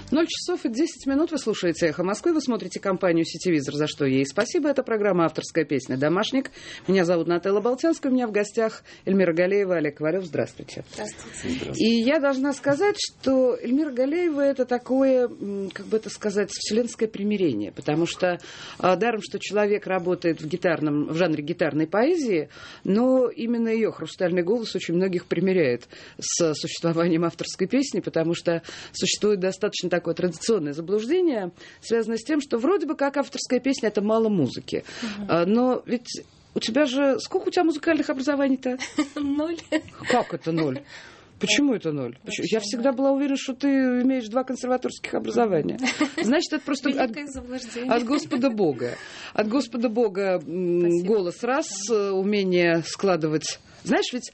0 часов и 10 минут. Вы слушаете «Эхо Москвы». Вы смотрите компанию «Сетевизор», за что ей спасибо. Это программа «Авторская песня. Домашник». Меня зовут Нателла Болтянская. У меня в гостях Эльмира Галеева, Олег Ковалев. Здравствуйте. Здравствуйте. И я должна сказать, что Эльмира Галеева — это такое, как бы это сказать, вселенское примирение. Потому что даром, что человек работает в жанре гитарной поэзии, но именно ее хрустальный голос очень многих примиряет с существованием авторской песни, потому что существует достаточно такое традиционное заблуждение, связанное с тем, что вроде бы как авторская песня — это мало музыки. Но ведь у тебя же... Сколько у тебя музыкальных образований-то? 0. Как это 0? Почему это 0? Я всегда была уверена, что ты имеешь 2 консерваторских образования. Значит, это просто от Господа Бога. От Господа Бога голос раз, умение складывать... Знаешь, ведь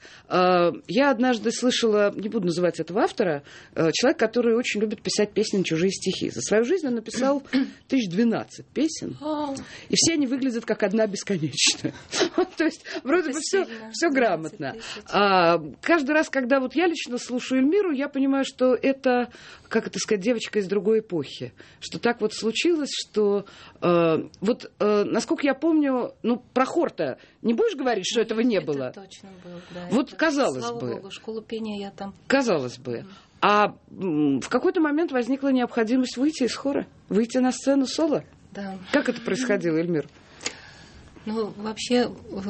я однажды слышала, не буду называть этого автора, человек, который очень любит писать песни на чужие стихи. За свою жизнь он написал 1012 песен, и все они выглядят как одна бесконечная. То есть вроде бы все грамотно. Каждый раз, когда вот я лично слушаю Эльмиру, я понимаю, что это, как это сказать, девочка из другой эпохи. Что так вот случилось, что вот, насколько я помню, про хор-то не будешь говорить, что этого не было? Это точно было, да. Вот это, казалось слава бы. Богу, школу пения я там... Казалось бы. А в какой-то момент возникла необходимость выйти из хора, выйти на сцену соло. Да. Как это происходило, Эльмир? Ну, вообще,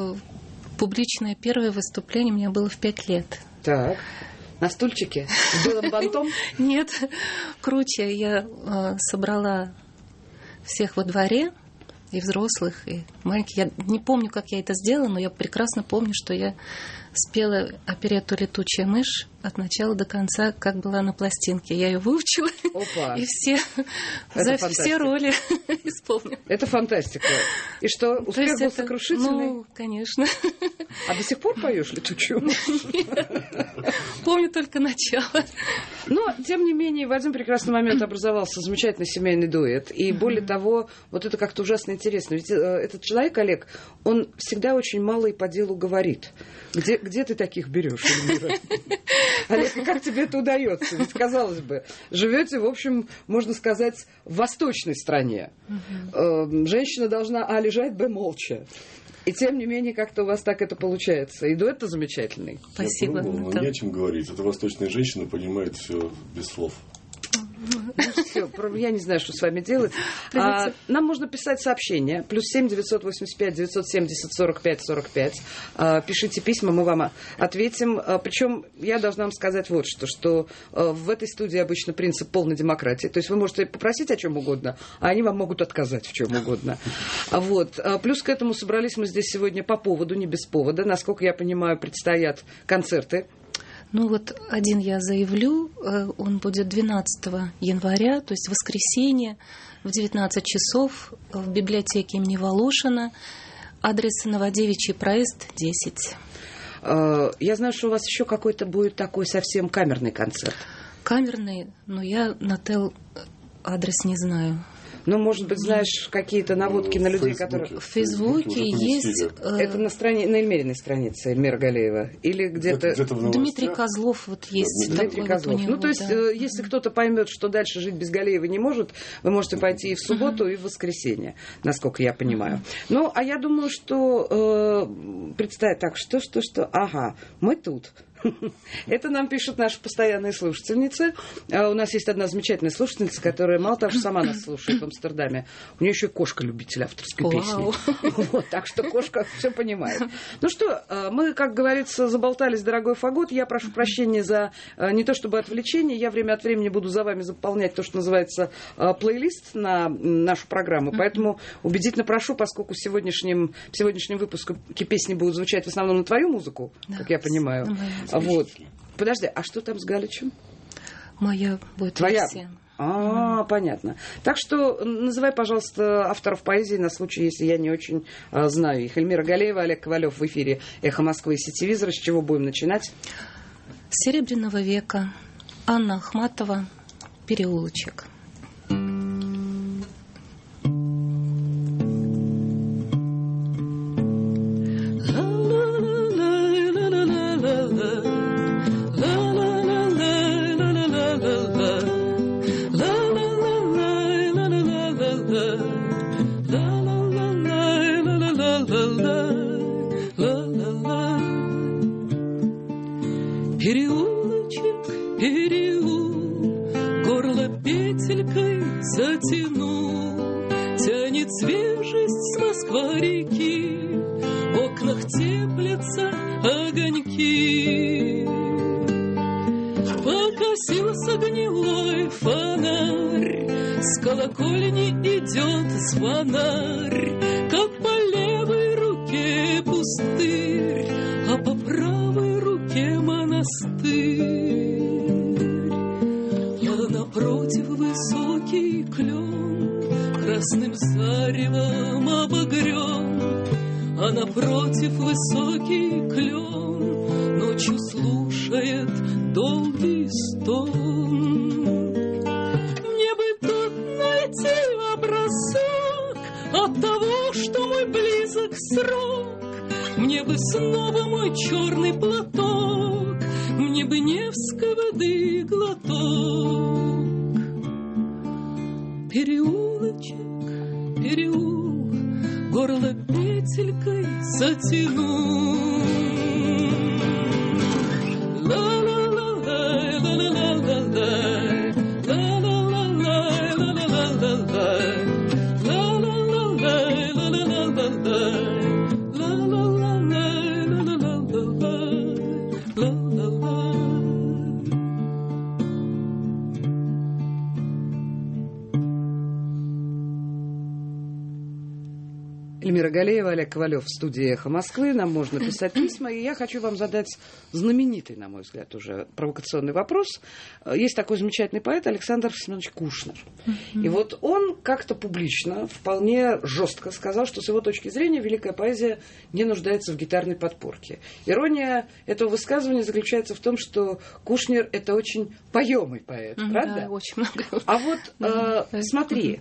публичное первое выступление у меня было в 5 лет. Так. На стульчике? С белым бантом? Нет, круче. Я собрала всех во дворе, и взрослых, и маленьких. Я не помню, как я это сделала, но я прекрасно помню, что я спела оперетту «Летучая мышь» от начала до конца, как была на пластинке. Я ее выучила. Опа. И все роли исполнила. Это фантастика. И что, успех был сокрушительный? Ну, конечно. А до сих пор поешь «Летучую мышь»? Помню только начало. Но, тем не менее, в один прекрасный момент образовался замечательный семейный дуэт. И более того, вот это как-то ужасно интересно. Ведь этот человек, Олег, он всегда очень мало и по делу говорит. Где ты таких берешь, Эльмира? Олег, как тебе это удается? Ведь, казалось бы, живете, в общем, можно сказать, в восточной стране. Женщина должна лежать, молча. И тем не менее, как-то у вас так это получается. И дуэт-то замечательный. Спасибо. Но не о чем говорить. Эта восточная женщина понимает все без слов. Все, я не знаю, что с вами делать. Нам можно писать сообщения. +7 985 970 45 45. Пишите письма, мы вам ответим. Причем я должна вам сказать вот что в этой студии обычно принцип полной демократии. То есть вы можете попросить о чем угодно, а они вам могут отказать в чем угодно. Вот. Плюс к этому собрались мы здесь сегодня по поводу, не без повода. Насколько я понимаю, предстоят концерты. Ну вот один я заявлю, он будет 12 января, то есть воскресенье, в 19 часов в библиотеке имени Волошина. Адрес Новодевичий проезд, 10. Я знаю, что у вас еще какой-то будет такой совсем камерный концерт. Камерный, но я, Нателл, адрес не знаю. Ну, может быть, знаешь какие-то наводки на людей, которые... В Фейсбуке есть... Это на Эльмириной странице Эльмира Галеева? Или где-то Дмитрий Козлов вот есть. Дмитрий Козлов. Вот то есть, если кто-то поймет, что дальше жить без Галеева не может, вы можете пойти и в субботу, и в воскресенье, насколько я понимаю. Ну, а я думаю, что... Представь так, что... Ага, мы тут. Это нам пишут наши постоянные слушательницы. У нас есть одна замечательная слушательница, которая, мало того, что сама нас слушает в Амстердаме, у нее еще и кошка-любитель авторской песни. Вот, так что кошка все понимает. Ну что, мы, как говорится, заболтались, дорогой Фагот. Я прошу прощения за не то чтобы отвлечение. Я время от времени буду за вами заполнять то, что называется плейлист на нашу программу. Поэтому убедительно прошу, поскольку в сегодняшнем выпуске песни будут звучать в основном на твою музыку, как я понимаю. Вот. Подожди, а что там с Галичем? Моя будет твоя версия. Понятно. Так что называй, пожалуйста, авторов поэзии на случай, если я не очень знаю их. Эльмира Галеева, Олег Ковалев в эфире «Эхо Москвы» и «Сетевизора». С чего будем начинать? С Серебряного века. Анна Ахматова, «Переулочек». La петелькой затянул, тянет свежесть с Москва-реки, в окнах теплятся огоньки. Покосился гнилой фонарь, с колокольни идет звонарь, как по левой руке пустырь, а по правой руке монастырь. А напротив высокий клен, красным заревом обогрен, а напротив высокий клен ночью слушает долгий стон. Мне бы тут найти образок от того, что мой близок срок. Мне бы снова мой черный платок, мне бы Невской воды глоток. Переулочек, переул, горло петелькой затянул. Эльмира Галеева, Олег Ковалев в студии «Эхо Москвы». Нам можно писать письма. И я хочу вам задать знаменитый, на мой взгляд, уже провокационный вопрос. Есть такой замечательный поэт Александр Семенович Кушнер. И вот он как-то публично, вполне жестко сказал, что с его точки зрения великая поэзия не нуждается в гитарной подпорке. Ирония этого высказывания заключается в том, что Кушнер – это очень поемый поэт, правда? Да, очень много. А вот смотри,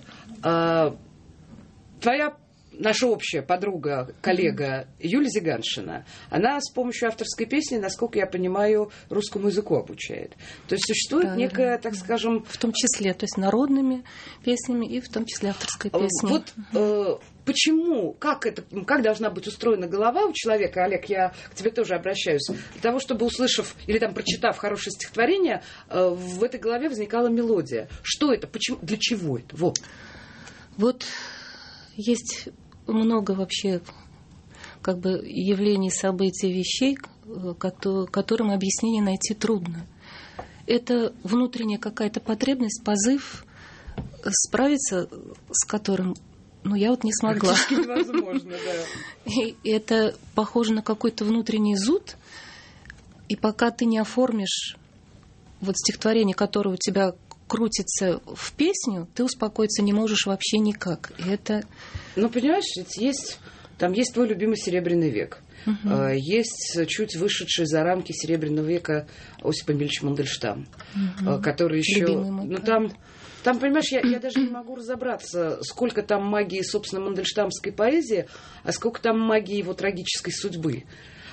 твоя наша общая подруга, коллега Юлия Зиганшина, она с помощью авторской песни, насколько я понимаю, русскому языку обучает. То есть существует некая, так скажем... В том числе, то есть народными песнями и в том числе авторской песней. Вот почему, как должна быть устроена голова у человека, Олег, я к тебе тоже обращаюсь, для того, чтобы, услышав или там прочитав хорошее стихотворение, в этой голове возникала мелодия. Что это? Почему? Для чего это? Вот есть много вообще как бы явлений, событий, вещей, которым объяснение найти трудно. Это внутренняя какая-то потребность, позыв, справиться с которым, я вот не смогла. Практически невозможно, да. И это похоже на какой-то внутренний зуд, и пока ты не оформишь вот стихотворение, которое у тебя крутится в песню, ты успокоиться не можешь вообще никак. И это... понимаешь, ведь есть твой любимый «Серебряный век». Есть чуть вышедший за рамки «Серебряного века» Осип Эмильевич Мандельштам, который еще... Там, понимаешь, я даже не могу разобраться, сколько там магии, собственно, мандельштамской поэзии, а сколько там магии его трагической судьбы.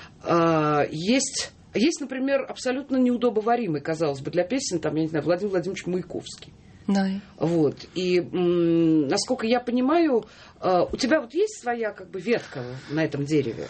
Есть, например, абсолютно неудобоваримый, казалось бы, для песен, я не знаю, Владимир Владимирович Маяковский. Да. Вот. И, насколько я понимаю, у тебя вот есть своя ветка на этом дереве?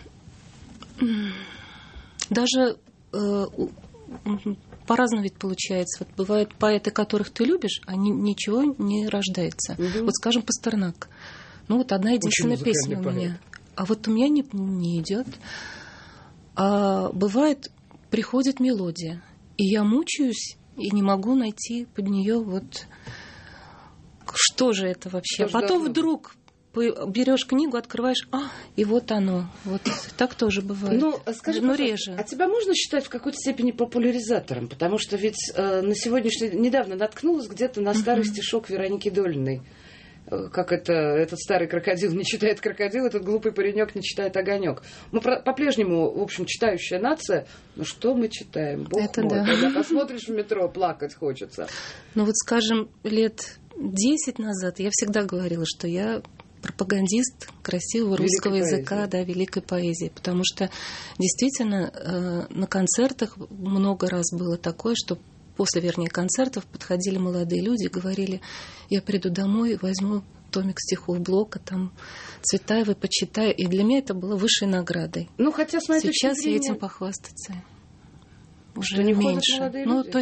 Даже по-разному ведь получается. Вот бывают поэты, которых ты любишь, они ничего не рождается. Вот, скажем, Пастернак. Одна единственная песня у меня. А вот у меня не идет. А бывает, приходит мелодия, и я мучаюсь, и не могу найти под нее что же это вообще. А потом вдруг берешь книгу, открываешь, и вот оно. Вот так тоже бывает. Скажи, реже. А тебя можно считать в какой-то степени популяризатором? Потому что ведь недавно наткнулась где-то на старый стишок Вероники Долиной. Как этот старый крокодил не читает крокодил, этот глупый паренек не читает огонек. Мы по-прежнему, в общем, читающая нация. Что мы читаем? Бог это мой, да. Когда посмотришь в метро, плакать хочется. Скажем, лет 10 назад я всегда говорила, что я пропагандист красивого русского языка, великой поэзии. Потому что действительно на концертах много раз было такое, что после, концертов подходили молодые люди и говорили: я приду домой, возьму томик стихов Блока, Цветаевой почитаю. И для меня это было высшей наградой. Хотя, с моей сейчас точки зрения... я этим похвастаться уже что не меньше. Ходят молодые люди? То есть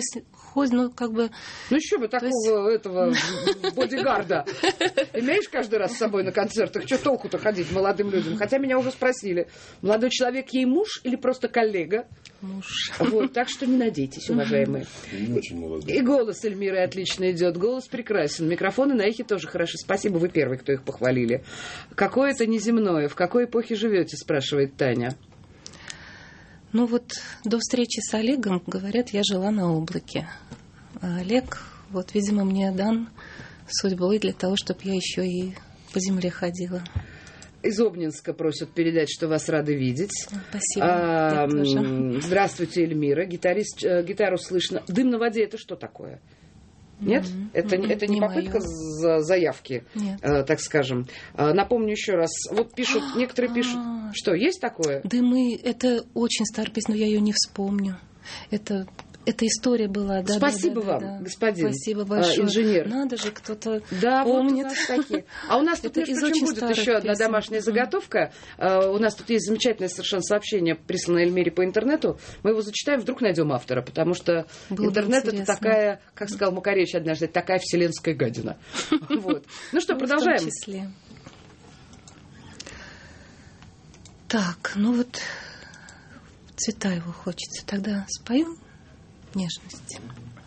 ходит, ну, как бы... Ну, еще бы такого этого бодигарда имеешь каждый раз с собой на концертах? Что толку-то ходить молодым людям? Хотя меня уже спросили, молодой человек ей муж или просто коллега? Муж. Вот, так что не надейтесь, уважаемые. Не очень молодой. И голос Эльмиры отлично идет, голос прекрасен. Микрофоны на эхе тоже хороши. Спасибо, вы первый, кто их похвалили. Какое это неземное? В какой эпохе живете, спрашивает Таня. Ну вот до встречи с Олегом, говорят, я жила на облаке. А Олег, вот, видимо, мне дан судьбой для того, чтобы я еще и по земле ходила. Из Обнинска просят передать, что вас рады видеть. Спасибо. Здравствуйте, Эльмира. Гитару слышно. Дым на воде — это что такое? Нет? Это не попытка заявки, так скажем. Напомню еще раз. Вот пишут, некоторые пишут. Что, есть такое? Дымы, это очень старая песня, но я ее не вспомню. Это история была. Да, спасибо да, вам, да. господин Спасибо большое. Инженер. Надо же, кто-то да, помнит. Вот у нас такие. А у нас тут, между прочим, будет еще одна домашняя заготовка. У нас тут есть замечательное совершенно сообщение, присланное Эльмире по интернету. Мы его зачитаем, вдруг найдем автора, потому что интернет — это такая, как сказал Макаревич однажды, такая вселенская гадина. Ну что, продолжаем. В том числе. Так, ну вот Цветаеву хочется. Тогда спою нежность.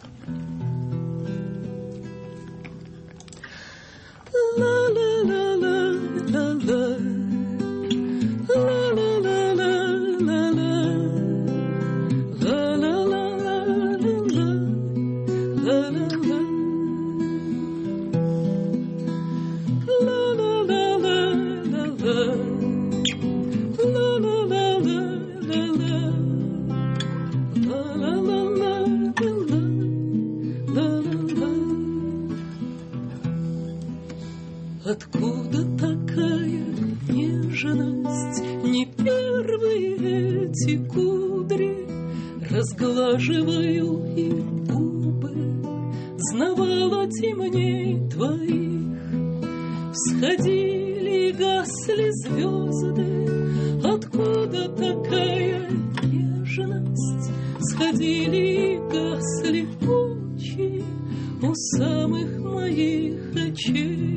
Откуда такая нежность? Не первые эти кудри разглаживаю и губы, знавала темней твоих. Всходили и гасли звезды. Откуда такая нежность? Сходили и гасли очи у самых моих очей.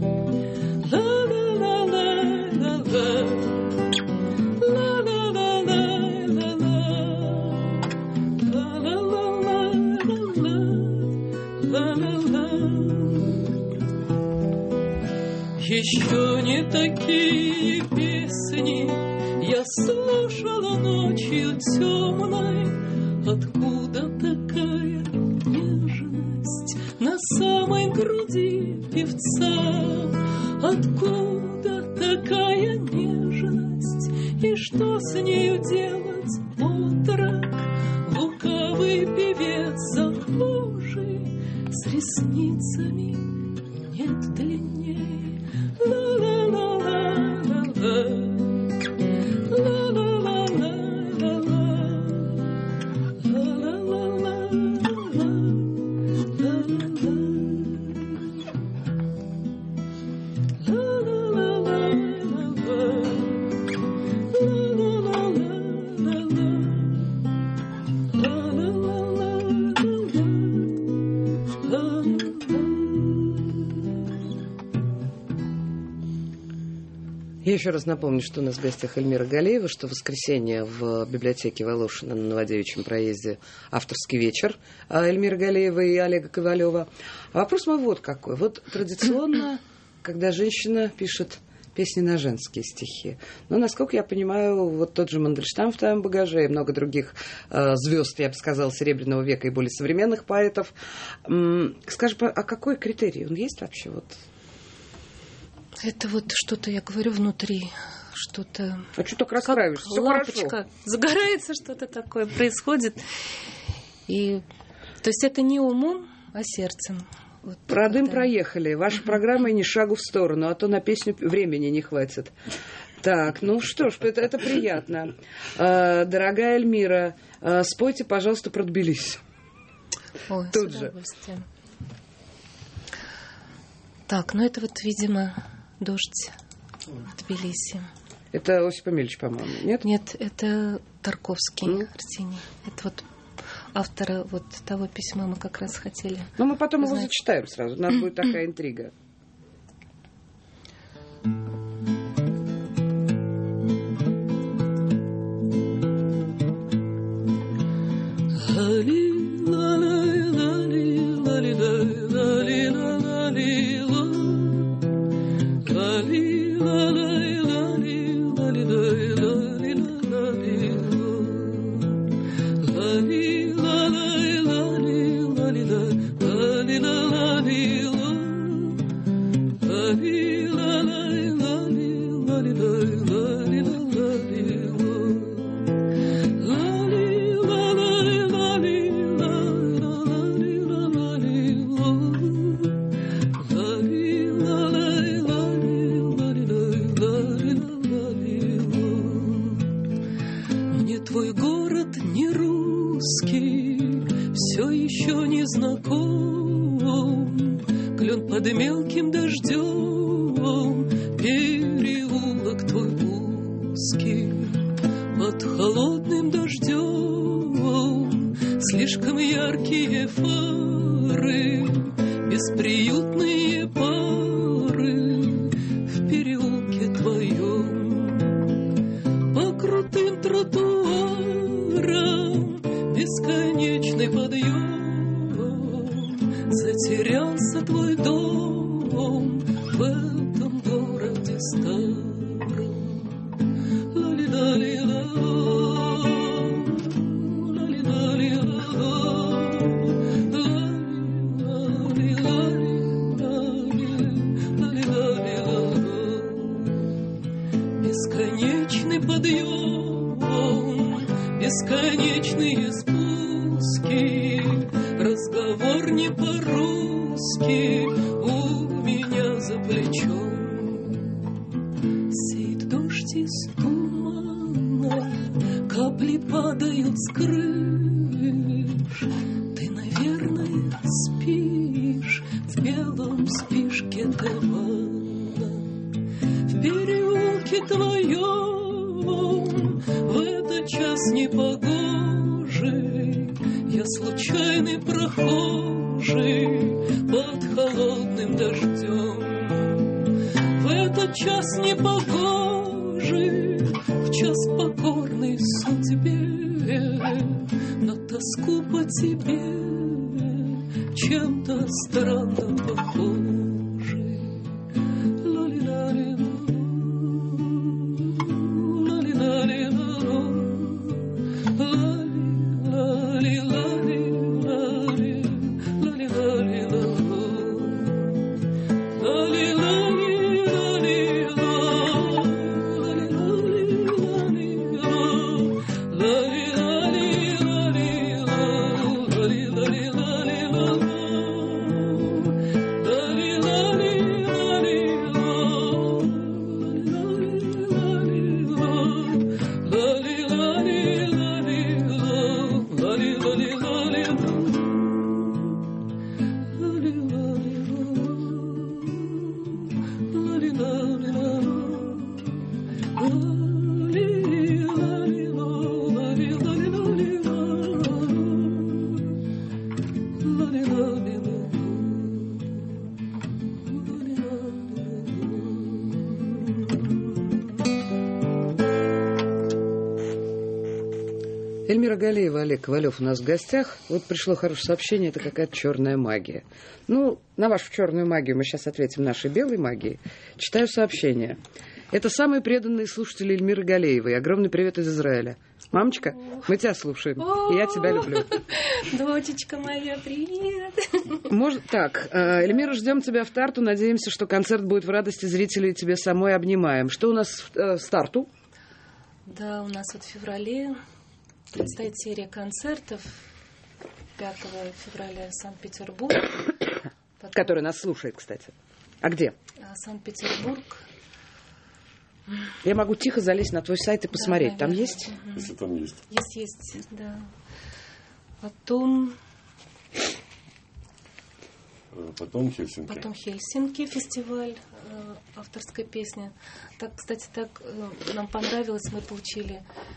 Еще не такие песни я слушала ночью темной. Откуда такая нежность на самой груди певца? Откуда такая нежность? И что с нею делать, отрок? Лукавый певец захожий с ресницами нет длиннее. Я еще раз напомню, что у нас в гостях Эльмира Галеева, что в воскресенье в библиотеке Волошина на Новодевичьем проезде авторский вечер Эльмиры Галеевой и Олега Ковалева. А вопрос мой вот какой. Вот традиционно, когда женщина пишет песни на женские стихи. Но, насколько я понимаю, вот тот же Мандельштам в твоем багаже и много других звезд, я бы сказала, Серебряного века и более современных поэтов. Скажи, а какой критерий? Он есть вообще? Вот? Это вот что-то, я говорю, внутри, что-то... А что так расстраиваешься? Все лампочка хорошо. Загорается, что-то такое происходит. И, то есть это не умом, а сердцем. Вот про дым проехали. Ваша программа ни шагу в сторону, а то на песню времени не хватит. Так, ну что ж, это приятно. Дорогая Эльмира, спойте, пожалуйста, про Тбилиси. Ой, тут с же. удовольствием. Так, ну это вот, видимо, «Дождь» в Тбилиси. Это Осип Эмильевич, по-моему, нет? Нет, это Тарковский, Арсений. Это вот автора вот того письма мы как раз хотели. Но мы потом узнать. его зачитаем сразу. У нас будет такая интрига. Мне твой город не русский, все еще не знаком. Клен под мелким дождем, переулок твой узкий, под холодным дождем. Слишком яркие фары, бесприютные пары в переулке твоем. По крутым тротуарам бесконечный подъем. Затерялся твой дом в этом городе старом. Ла-ли-ла-ли-ла, ла-ли-ла-ли-ла, ла-ли-ла-ли-ла-ли-ла-ли-ла-ли-ла. Бесконечный подъем, бесконечные спуски, разговор не по-русски у меня за плечом. Сеет дождь из тумана, капли падают с крыш. Ты, наверное, спишь в белом спишке тумана. В переулке твоем в этот час непогожий я случайный прохожий под холодным дождем. В этот час непогожий, в час покорной судьбе, на тоску по тебе чем-то странно похожий. Ла-ли-ла-ли-ла. Эльмира Галеева, Олег Ковалев у нас в гостях. Вот пришло хорошее сообщение, это какая-то черная магия. Ну, на вашу черную магию мы сейчас ответим нашей белой магией. Читаю сообщение. Это самые преданные слушатели Эльмиры Галеевой. Огромный привет из Израиля. Мамочка, мы тебя слушаем. И я тебя люблю. Дочечка моя, привет. Так, Эльмира, ждем тебя в Тарту. Надеемся, что концерт будет в радости зрителей, и тебе самой обнимаем. Что у нас в Тарту? Да, у нас вот в феврале предстоит серия концертов. 5 февраля Санкт-Петербург. Который нас слушает, кстати. А где? Санкт-Петербург. Я могу тихо залезть на твой сайт и посмотреть. Да, там есть? Если там есть. Есть, да. Потом Хельсинки. Потом Хельсинки, фестиваль авторской песни. Так, кстати, нам понравилось, мы получили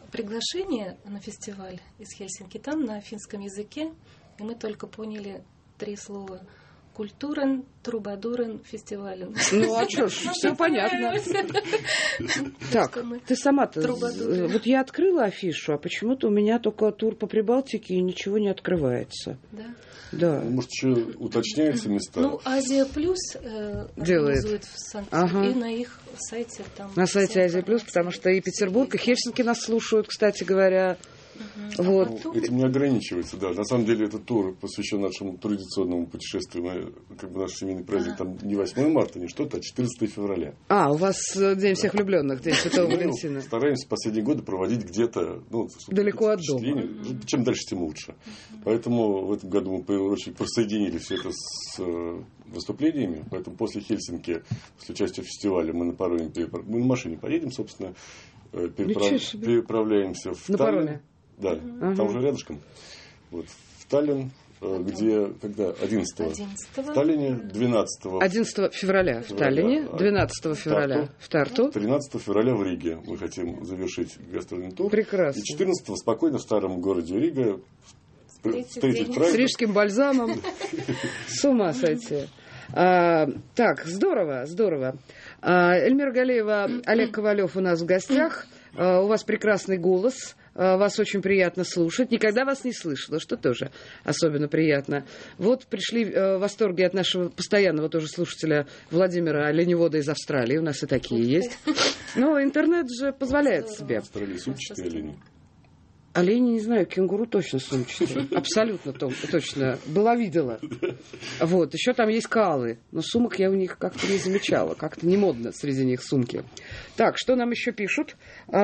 приглашение на фестиваль из Хельсинки, там на финском языке, и мы только поняли 3 слова. Культурен, трубадурен, фестивален. Ну, а что ж, все понятно. Так, ты сама-то... Вот я открыла афишу, а почему-то у меня только тур по Прибалтике и ничего не открывается. Да? Да. Может, еще уточняются места? Ну, Азия Плюс организует в Санкт-Петербурге, и на их сайте там... На сайте Азия Плюс, потому что и Петербург, и Хельсинки нас слушают, кстати говоря. Вот. Ну, этим не ограничивается, да. На самом деле этот тур посвящен нашему традиционному путешествию. Мы, как бы наш семейный праздник там не 8 марта, не что-то, а 14 февраля. А, у вас День всех влюбленных, День Святого Валентина. Стараемся в последние годы проводить где-то далеко от дома. Чем дальше, тем лучше. Поэтому в этом году мы, в первую очередь, присоединили все это с выступлениями. Поэтому после Хельсинки, после участия в фестивале, мы на машине поедем, собственно, переправляемся в на Таллин. пароме. Да, там уже рядышком. Вот, в Таллин, где, когда? 11-го. В Таллине 12-го. 11 февраля в Таллине, 12 февраля в Тарту. 13 февраля в Риге. Мы хотим завершить гастрольный тур. Прекрасно. И 14-го спокойно в старом городе Рига встретить праздник. С рижским бальзамом. С ума сойти. Так, здорово, здорово. Эльмира Галеева, Олег Ковалев у нас в гостях. У вас прекрасный голос. Вас очень приятно слушать. Никогда вас не слышала, что тоже особенно приятно. Вот пришли в восторге от нашего постоянного тоже слушателя Владимира Оленевода из Австралии. У нас и такие есть. Но интернет же позволяет себе. В Австралии сумчатые олени. Олени, не знаю, кенгуру точно сумчатые. Абсолютно точно. Была, видела. Вот. Еще там есть коалы. Но сумок я у них как-то не замечала. Как-то не модно среди них сумки. Так, что нам еще пишут?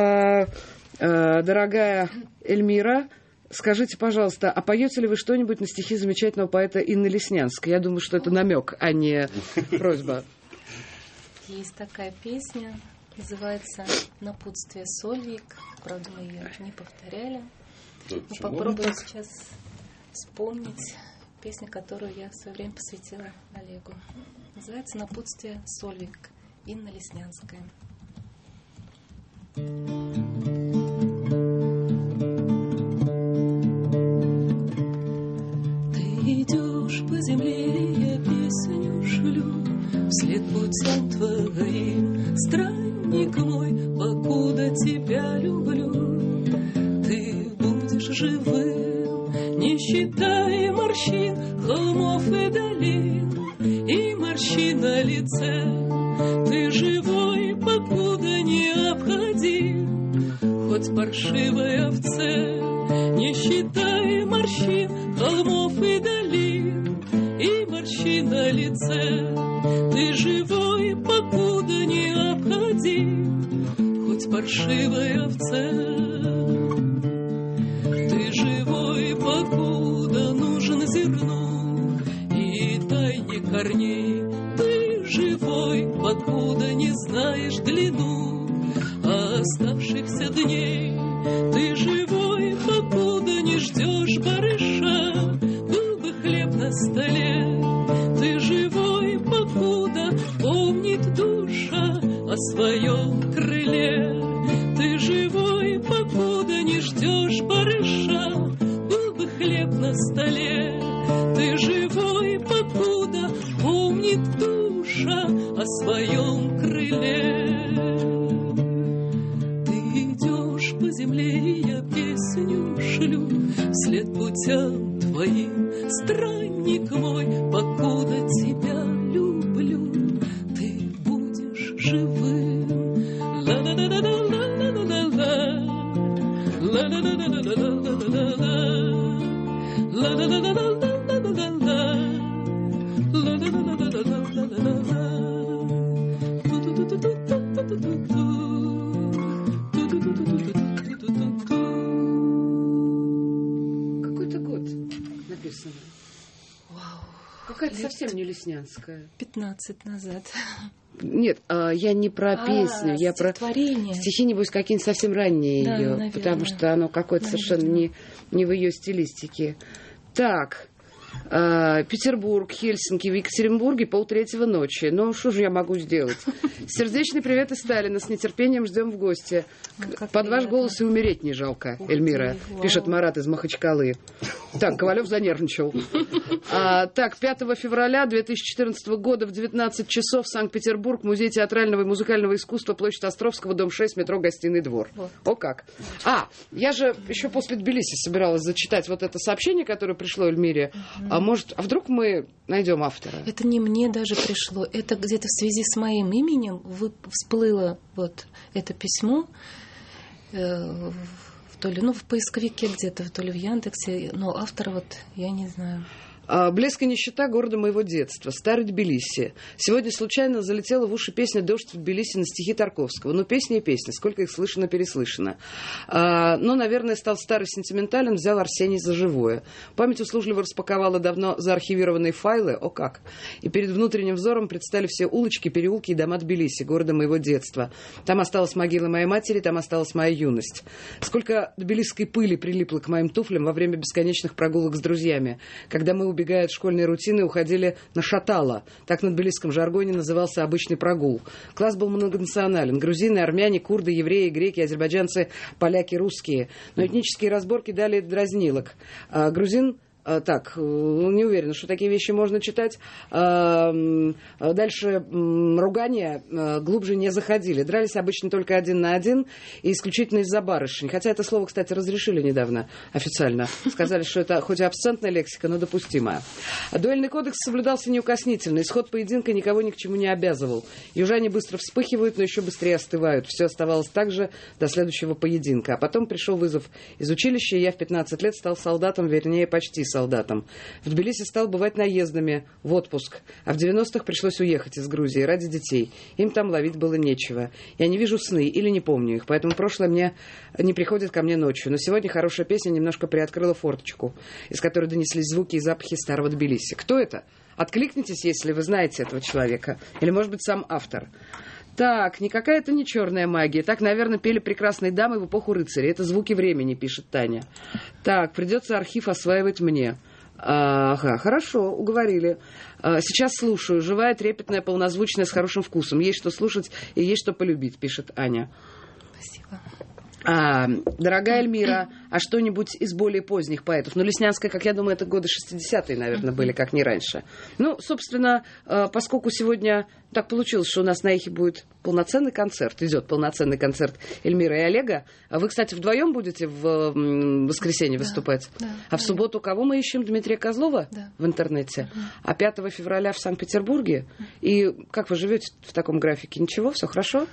Дорогая Эльмира, скажите, пожалуйста, а поете ли вы что-нибудь на стихи замечательного поэта Инны Леснянской? Я думаю, что это намек, а не просьба. Есть такая песня, называется «Напутствие Сольвик». Правда, мы ее не повторяли. Мы попробуем сейчас вспомнить песню, которую я в свое время посвятила Олегу. Называется «Напутствие Сольвик». Инна Леснянская. Идешь по земле, я песню шлю вслед путям твоим, странник мой, покуда тебя люблю. Ты будешь живым, не считая морщин, холмов и долин, и морщин на лице. Ты живой, покуда необходим, хоть паршивой овце, не считая морщин, холмов и долин, и морщин на лице. Ты живой, покуда необходим, хоть паршивой овце. Ты живой, покуда нужен зерну и тайне корней. Ты живой, покуда не знаешь длину оставшихся дней. Ты живой, покуда не ждешь барыша, был бы хлеб на столе. Ты живой, покуда помнит душа о своем крыле. Ты живой, покуда не ждешь барыша, был бы хлеб на столе. Ты живой, покуда помнит душа о своем крыле. По земле я песню шлю вслед путям твоим, странник мой, покуда тебя люблю. Ты будешь живым. Какой-то год написано. Вау. Какая-то совсем не Леснянская. 15 назад. Нет, я не про песню, я про стихи, небось, какие-нибудь совсем ранние да, ее, наверное. потому что оно какое-то совершенно не в ее стилистике. Так, Петербург, Хельсинки, в Екатеринбурге 2:30 ночи. Ну, что же я могу сделать? Сердечный привет из Сталина. С нетерпением ждем в гости. Под ваш голос и умереть не жалко, Эльмира, пишет Марат из Махачкалы. Так, Ковалев занервничал. Так, 5 февраля 2014 года в 19 часов Санкт-Петербург, Музей театрального и музыкального искусства, площадь Островского, дом 6, метро Гостиный двор. О как. Я же еще после Тбилиси собиралась зачитать вот это сообщение, которое пришло Эльмире. А вдруг мы найдем автора? Это не мне даже пришло. Это где-то в связи с моим именем всплыло вот это письмо. То ли в поисковике где-то, то ли в Яндексе. Но автора вот я не знаю. «Блеск и нищета города моего детства. Старый Тбилиси. Сегодня случайно залетела в уши песня «Дождь в Тбилиси» на стихи Тарковского. Ну, песня и песня. Сколько их слышано-переслышано. Но, наверное, стал старый сентиментален, взял Арсений за живое. Память услужливо распаковала давно заархивированные файлы. О как! И перед внутренним взором предстали все улочки, переулки и дома Тбилиси, города моего детства. Там осталась могила моей матери, там осталась моя юность. Сколько тбилисской пыли прилипло к моим туфлям во время бесконечных прогулок с друзьями, когда мы, убегая от школьной рутины, уходили на шатало. Так на тбилисском жаргоне назывался обычный прогул. Класс был многонационален. Грузины, армяне, курды, евреи, греки, азербайджанцы, поляки, русские. Но этнические разборки дали дразнилок. Грузин... Так, не уверена, что такие вещи можно читать. Дальше ругания глубже не заходили. Дрались обычно только 1 на 1 и исключительно из-за барышень. Хотя это слово, кстати, разрешили недавно официально. Сказали, что это хоть и абсцентная лексика, но допустимая. Дуэльный кодекс соблюдался неукоснительно. Исход поединка никого ни к чему не обязывал. Южане быстро вспыхивают, но еще быстрее остывают. Все оставалось так же до следующего поединка. А потом пришел вызов из училища, и я в 15 лет стал солдатом, вернее, почти солдатом. В Тбилиси стал бывать наездами в отпуск, а в 90-х пришлось уехать из Грузии ради детей. Им там ловить было нечего. Я не вижу сны или не помню их, поэтому прошлое мне не приходит ко мне ночью. Но сегодня хорошая песня немножко приоткрыла форточку, из которой донеслись звуки и запахи старого Тбилиси. Кто это? Откликнитесь, если вы знаете этого человека. Или, может быть, сам автор. Так, никакая это не черная магия. Так, наверное, пели прекрасные дамы в эпоху рыцарей. Это звуки времени, пишет Таня. Так, придется архив осваивать мне. Ага, хорошо, уговорили. Сейчас слушаю. Живая, трепетная, полнозвучная, с хорошим вкусом. Есть что слушать и есть что полюбить, пишет Аня. Спасибо. Дорогая Эльмира, а что-нибудь из более поздних поэтов? Ну, Леснянская, как я думаю, это годы 60-е, наверное, были, как не раньше. Ну, собственно, поскольку сегодня так получилось, что у нас на Эхе будет полноценный концерт, идет полноценный концерт Эльмиры и Олега. А вы, кстати, вдвоем будете в воскресенье выступать? Да, а в субботу кого мы ищем? Дмитрия Козлова в интернете? А 5 февраля в Санкт-Петербурге? И как вы живете в таком графике? Ничего, все хорошо?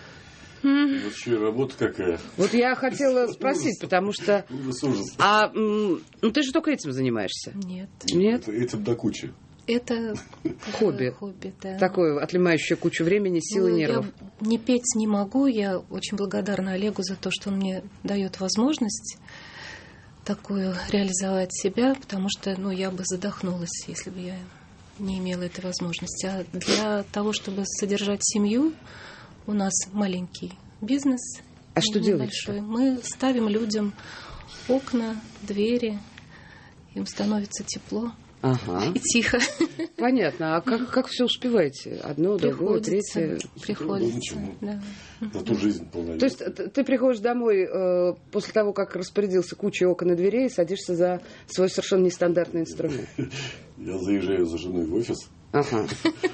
Вообще работа какая? Вот я хотела спросить, потому что... Ужас. Ты же только этим занимаешься? Нет. Нет? Этим до кучи. Это хобби, да. Такое, отнимающее кучу времени, силы, нервов. Я не петь не могу. Я очень благодарна Олегу за то, что он мне дает возможность такую реализовать себя, потому что я бы задохнулась, если бы я не имела этой возможности. А для того, чтобы содержать семью, у нас маленький бизнес. А что делаете? Мы ставим людям окна, двери, им становится тепло и тихо. Понятно. А как все успеваете? Одно, другое, третье? Приходится, да. За ту жизнь полная. То есть ты приходишь домой после того, как распорядился кучей окон и дверей, и садишься за свой совершенно нестандартный инструмент? Я заезжаю за женой в офис. Ага.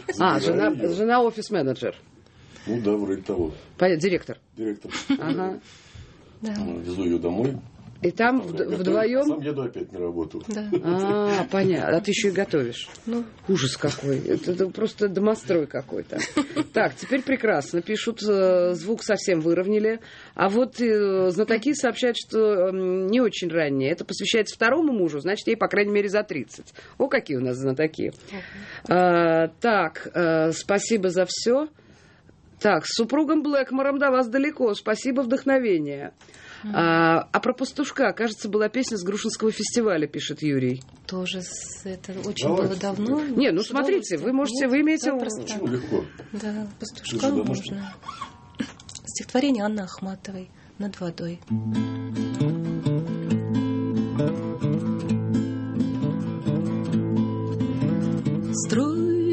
Жена офис-менеджер. Ну да, вроде того. Директор. Ага. Да. Везу ее домой. И там вдвоем... Сам еду опять на работу. Да. Понятно. А ты еще и готовишь. Ужас какой. Это просто домострой какой-то. Так, теперь прекрасно. Пишут, звук совсем выровняли. А вот знатоки сообщают, что не очень раннее. Это посвящается второму мужу, значит, ей, по крайней мере, за 30. О, какие у нас знатоки. Так, спасибо за все. Так, с супругом Блэкмором до вас далеко. Спасибо, вдохновение. А про пастушка, кажется, была песня с Грушинского фестиваля, пишет Юрий. Тоже это очень было давно. Не, смотрите, вы имеете... Почему легко? Да, пастушка можно. Стихотворение Анны Ахматовой «Над водой».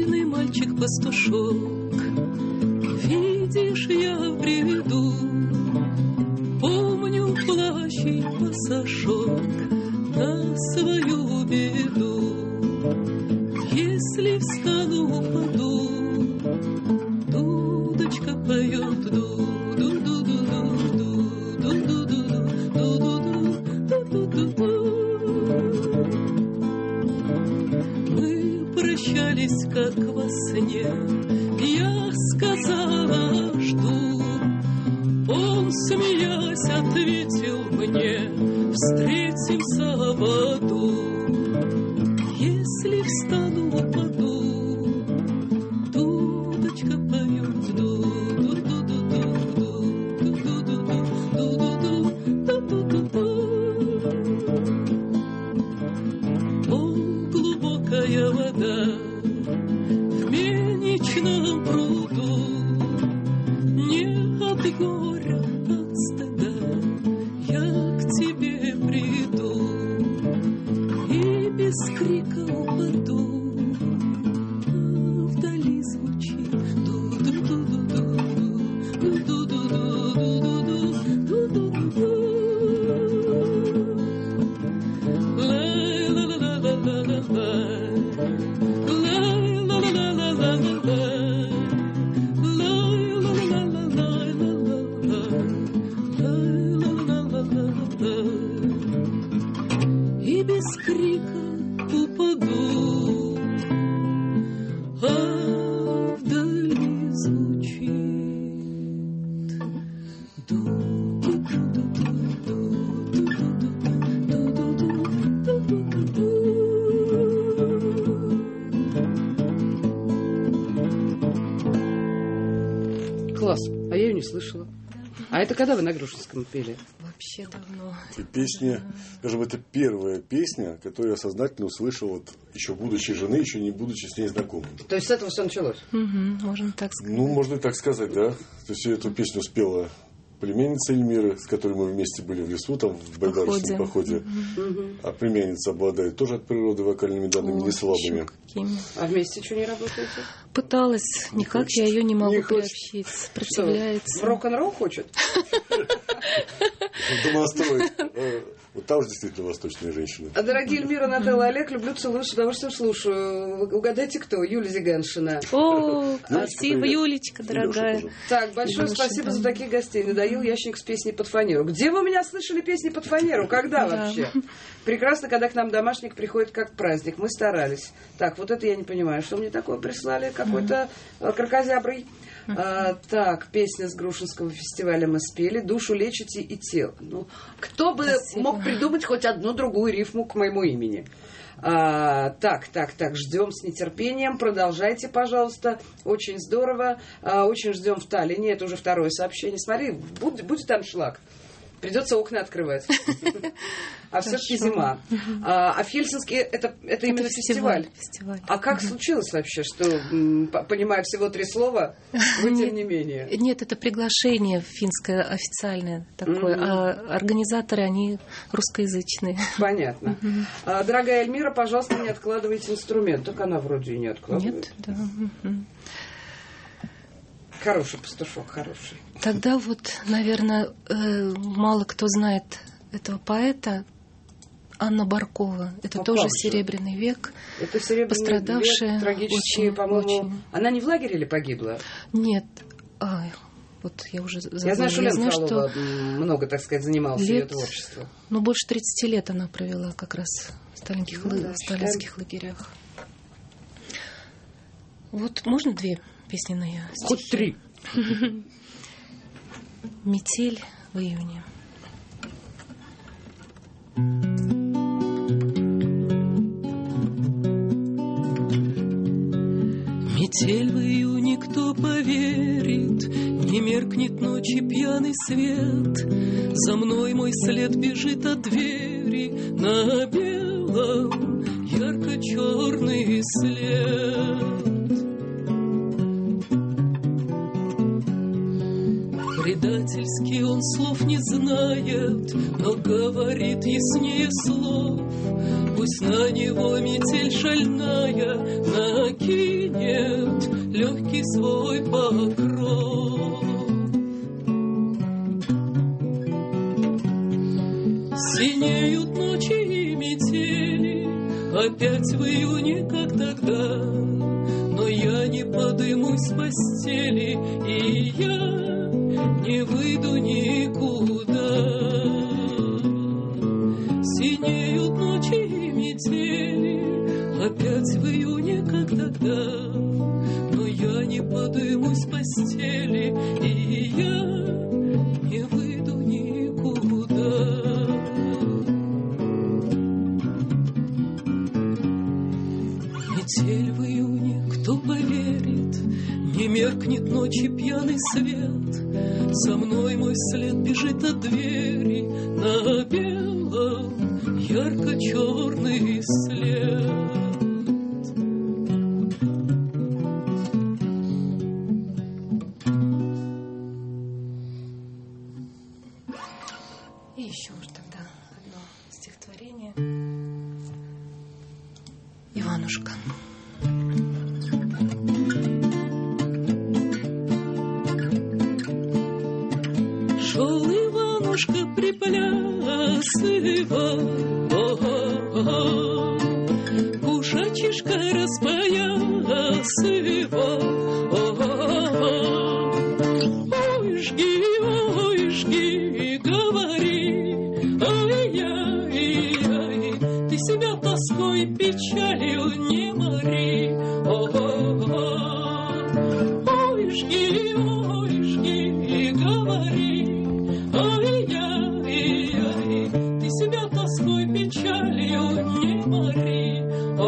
Бедный мальчик-пастушок, видишь, я в бреду, помню плащ и пасашок на свою беду. Если встану, упаду, дудочка поет, мы прощались, как во сне, я сказала, жду. Он, смеясь, ответил мне, встретимся в аду. Если встану, упаду, дудочка поет, о, глубокая вода в мельничном пруду, не от горя, от стыда я к тебе приду и без крика упаду, а вдали звучит и без крика упаду, а вдали звучит Класс. А я ее не слышала. А это когда вы на Грушинском пели? Вообще давно. И песня, скажем, это первая песня, которую я сознательно услышал, вот, еще будучи женой, еще не будучи с ней знакомым. То есть с этого все началось? Можно так сказать. Ну, можно и так сказать, да. То есть эту песню спела племянница Эльмиры, с которой мы вместе были в лесу, там в байдарочном походе. А племянница обладает тоже от природы вокальными данными не слабыми. А вместе что, не работаете? Пыталась, никак хочет. я ее не могу Не хочет. приобщить. Сопротивляется. В рок-н-ролл хочет? Домостроить. Вот там же действительно восточные женщины. А, дорогие Эльмира, Нателла, Олег, люблю, целую, с удовольствием слушаю. Угадайте, кто? Юлия Зиганшина. О, спасибо, Юлечка, дорогая. Так, большое Леша, спасибо да. за таких гостей. Надоел ящик с песней под фанеру. Где вы меня слышали песни под фанеру? Когда Да. вообще? Прекрасно, когда к нам домашник приходит как праздник. Мы старались. Так, вот это я не понимаю. Что мне такое прислали? Какой-то кракозябрый. Так, песня с Грушинского фестиваля мы спели. «Душу лечите и тело». Ну, кто бы Спасибо. мог придумать хоть одну другую рифму к моему имени? Так, ждем с нетерпением. Продолжайте, пожалуйста. Очень здорово. Очень ждем в Таллине. Это уже второе сообщение. Смотри, будет аншлаг. Придется окна открывать. А все-таки зима. А в Хельсинки это именно фестиваль. А как случилось вообще, что, понимая всего 3 слова, вы тем не менее? Нет, это приглашение финское официальное такое, а организаторы, они русскоязычные. Понятно. Дорогая Эльмира, пожалуйста, не откладывайте инструмент. Так она вроде и не откладывает. Нет, да. Хороший пастушок, хороший. Тогда вот, наверное, мало кто знает этого поэта, Анна Баркова. Это тоже Серебряный век. Это Серебряный пострадавшая век, трагически, очень, по-моему. очень. Она не в лагере или погибла? Нет. Вот я уже забыла. Я знаю, что Лена Фролова что много, так сказать, занималась ее творчеством. Ну, больше 30 лет она провела как раз в сталинских лагерях. Вот можно 2 песенные стихи? Хоть 3. Метель в июне. Метель в июне, кто поверит, не меркнет ночи пьяный свет. За мной мой след бежит от двери, на белом ярко-черный след. Предательски он слов не знает, но говорит яснее слов. Пусть на него метель шальная накинет легкий свой покров. Синеют ночи и метели, опять в июне, как тогда. Но я не подымусь с постели, и я не выйду никуда. Синеют ночи и метели, опять в июне, как тогда. Но я не подымусь с постели, и я не выйду никуда. Метель в июне, кто поверит, не меркнет ночи пьяный свет. Со мной мой след бежит от двери на белом ярко-черный след. И еще уж тогда одно стихотворение. Иванушка. Шел Иванушка приплясывал, кушачишка распоясывал. Ой, жги, говори, ай-яй-яй, ты себя тоской и печалью не мори. Ой, жги, говори, ай-яй-яй, ты себя тоской печалью не мори.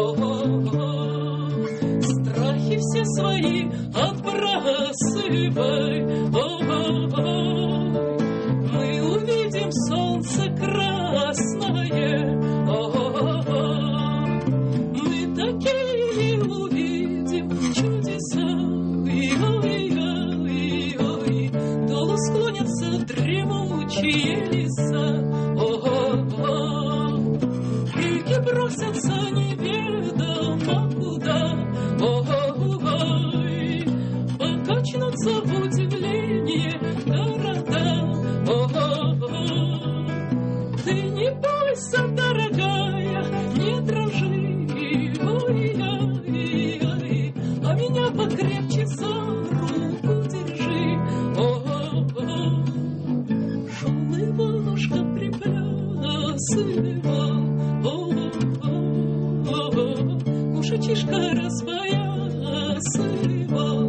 Страхи все свои отбрасывай, мы увидим солнце красное, мы такие увидим чудеса. Долу склонятся дремучие леса, реки бросятся неведомо куда, покачнутся в удивление города. Ты не бойся, дорогая, не дрожи, ой-ой-ой, а меня покрепче за руку держи. Шел Иванушка приплясывал, кушачишка распоясывал.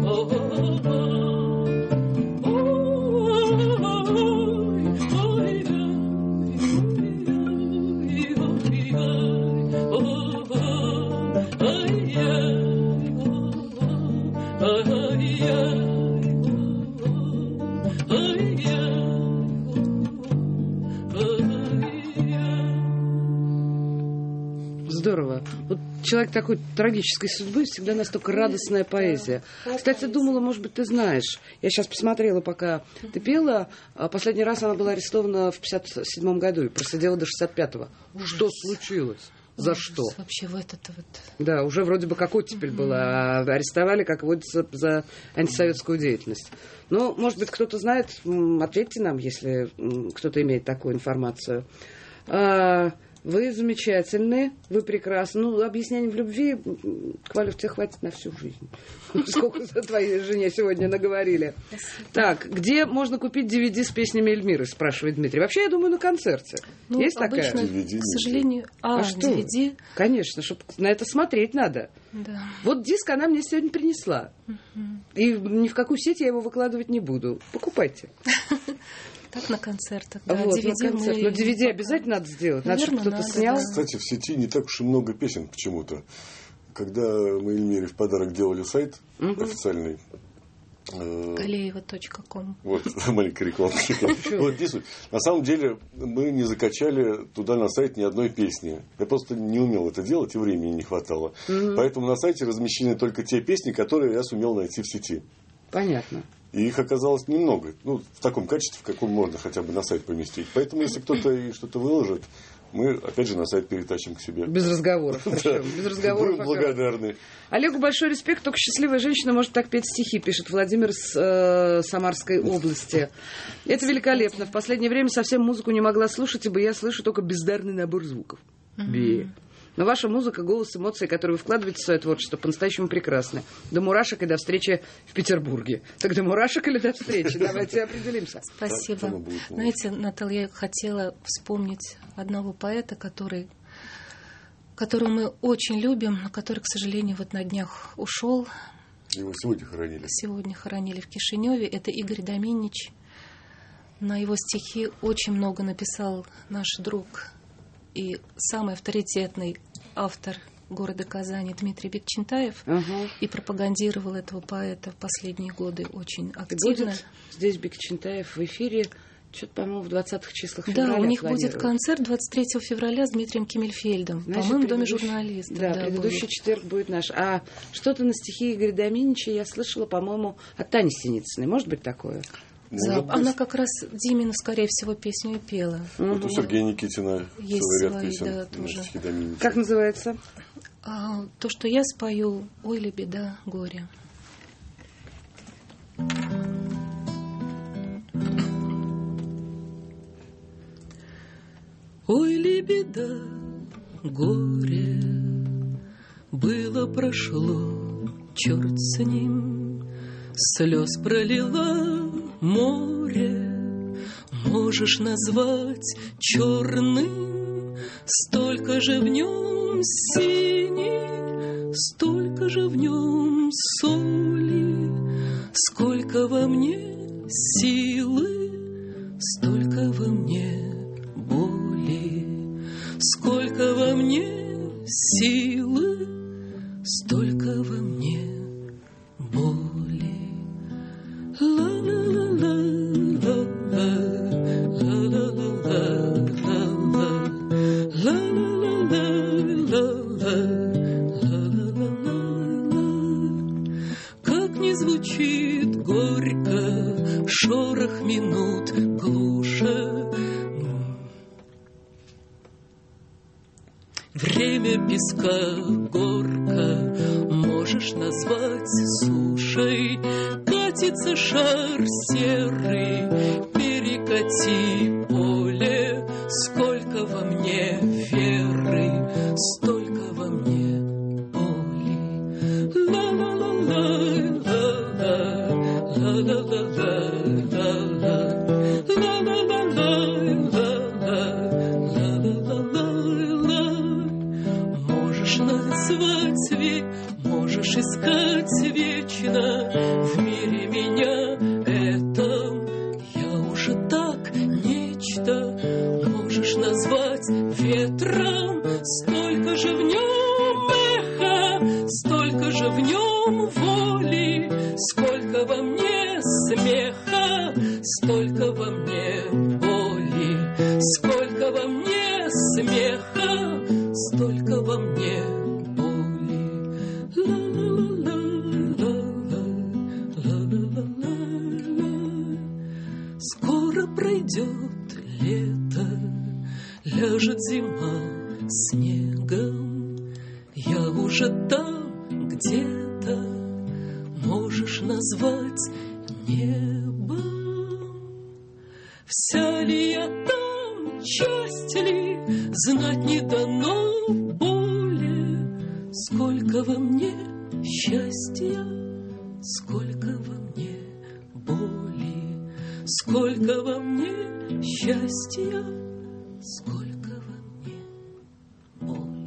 Здорово. Вот человек такой трагической судьбы, всегда настолько радостная поэзия. Кстати, думала, может быть, ты знаешь. Я сейчас посмотрела, пока ты пела. Последний раз она была арестована в 1957 году и просидела до 1965-го. Что случилось? За что? Вообще в этот вот... Да, уже вроде бы как оттепель была. Арестовали, как водится, за антисоветскую деятельность. Ну, может быть, кто-то знает, ответьте нам, если кто-то имеет такую информацию. Вы замечательны, вы прекрасны. Ну, объяснений в любви, Квалев, тебе хватит на всю жизнь. Сколько за твоей жене сегодня наговорили. Так, где можно купить DVD с песнями Эльмиры, спрашивает Дмитрий. Вообще, я думаю, на концерте. Ну, есть такая? DVD, к сожалению... А что? DVD. Конечно, чтобы на это смотреть надо. Да. Вот диск она мне сегодня принесла. И ни в какую сеть я его выкладывать не буду. Покупайте. Так на концертах, да. Вот, DVD на концерт. Но DVD обязательно надо сделать. Надо, чтобы кто-то снял. Да. Кстати, в сети не так уж и много песен почему-то. Когда мы Эльмире в подарок делали сайт официальный, Калеева.ком. Вот, маленькая реклама. Вот здесь вот. На самом деле, мы не закачали туда на сайт ни одной песни. Я просто не умел это делать, и времени не хватало. Поэтому на сайте размещены только те песни, которые я сумел найти в сети. Понятно. И их оказалось немного. Ну, в таком качестве, в каком можно хотя бы на сайт поместить. Поэтому, если кто-то и что-то выложит, мы, опять же, на сайт перетащим к себе. Без разговоров. Без разговоров. Будем благодарны. Олегу большой респект. Только счастливая женщина может так петь стихи, пишет Владимир из Самарской области. Это великолепно. В последнее время совсем музыку не могла слушать, ибо я слышу только бездарный набор звуков. Но ваша музыка, голос, эмоции, которые вы вкладываете в свое творчество, по-настоящему прекрасны. До мурашек и до встречи в Петербурге. Так до мурашек или до встречи? Давайте определимся. Спасибо. Знаете, Наталья, я хотела вспомнить одного поэта, которого мы очень любим, но который, к сожалению, вот на днях ушел. Его сегодня хоронили. Сегодня хоронили в Кишиневе. Это Игорь Доминич. На его стихи очень много написал наш друг и самый авторитетный автор города Казани Дмитрий Бекчентаев, и пропагандировал этого поэта в последние годы очень активно. Будет здесь Бекчентаев в эфире, что-то, по-моему, в 20-х числах февраля. Да, у них будет концерт 23 февраля с Дмитрием Кимельфельдом, по-моему, в Доме журналистов. Да, предыдущий четверг будет наш. А что-то на стихи Игоря Доминича я слышала, по-моему, от Тани Синицыной. Может быть такое? Она как раз Димину, скорее всего, песню и пела. Вот у Сергея Никитина есть целый ряд свои, песен да, на тоже. стихи Доминича. Как называется? То, что я спою, ой ли беда, горе. Ой ли беда, горе, было, прошло, черт с ним. Слез пролила море, можешь назвать черным. Столько же в нем синей, столько же в нем соли, сколько во мне силы, столько во мне боли, сколько во мне силы, столько во мне боли. Как не звучит горько шорох минут глуша, время песка горка можешь назвать сушей. Катится шар серый, перекати поле. Сколько во мне веры, столько во мне боли. Можешь назвать, можешь искать вечно в мире меня этом. Я уже так нечто. Можешь назвать ветром. Столько же в нем эха, столько же в нем воли, сколько во мне смеха, столько во мне боли, сколько во мне смеха, столько во мне боли. Скоро пройдет лето, ляжет зима снегом. Я уже там где-то, можешь назвать небом. Вся ли я там, часть ли, знать не дано более. Сколько во мне счастья, сколько во мне боли, сколько во мне счастья, сколько во мне боли.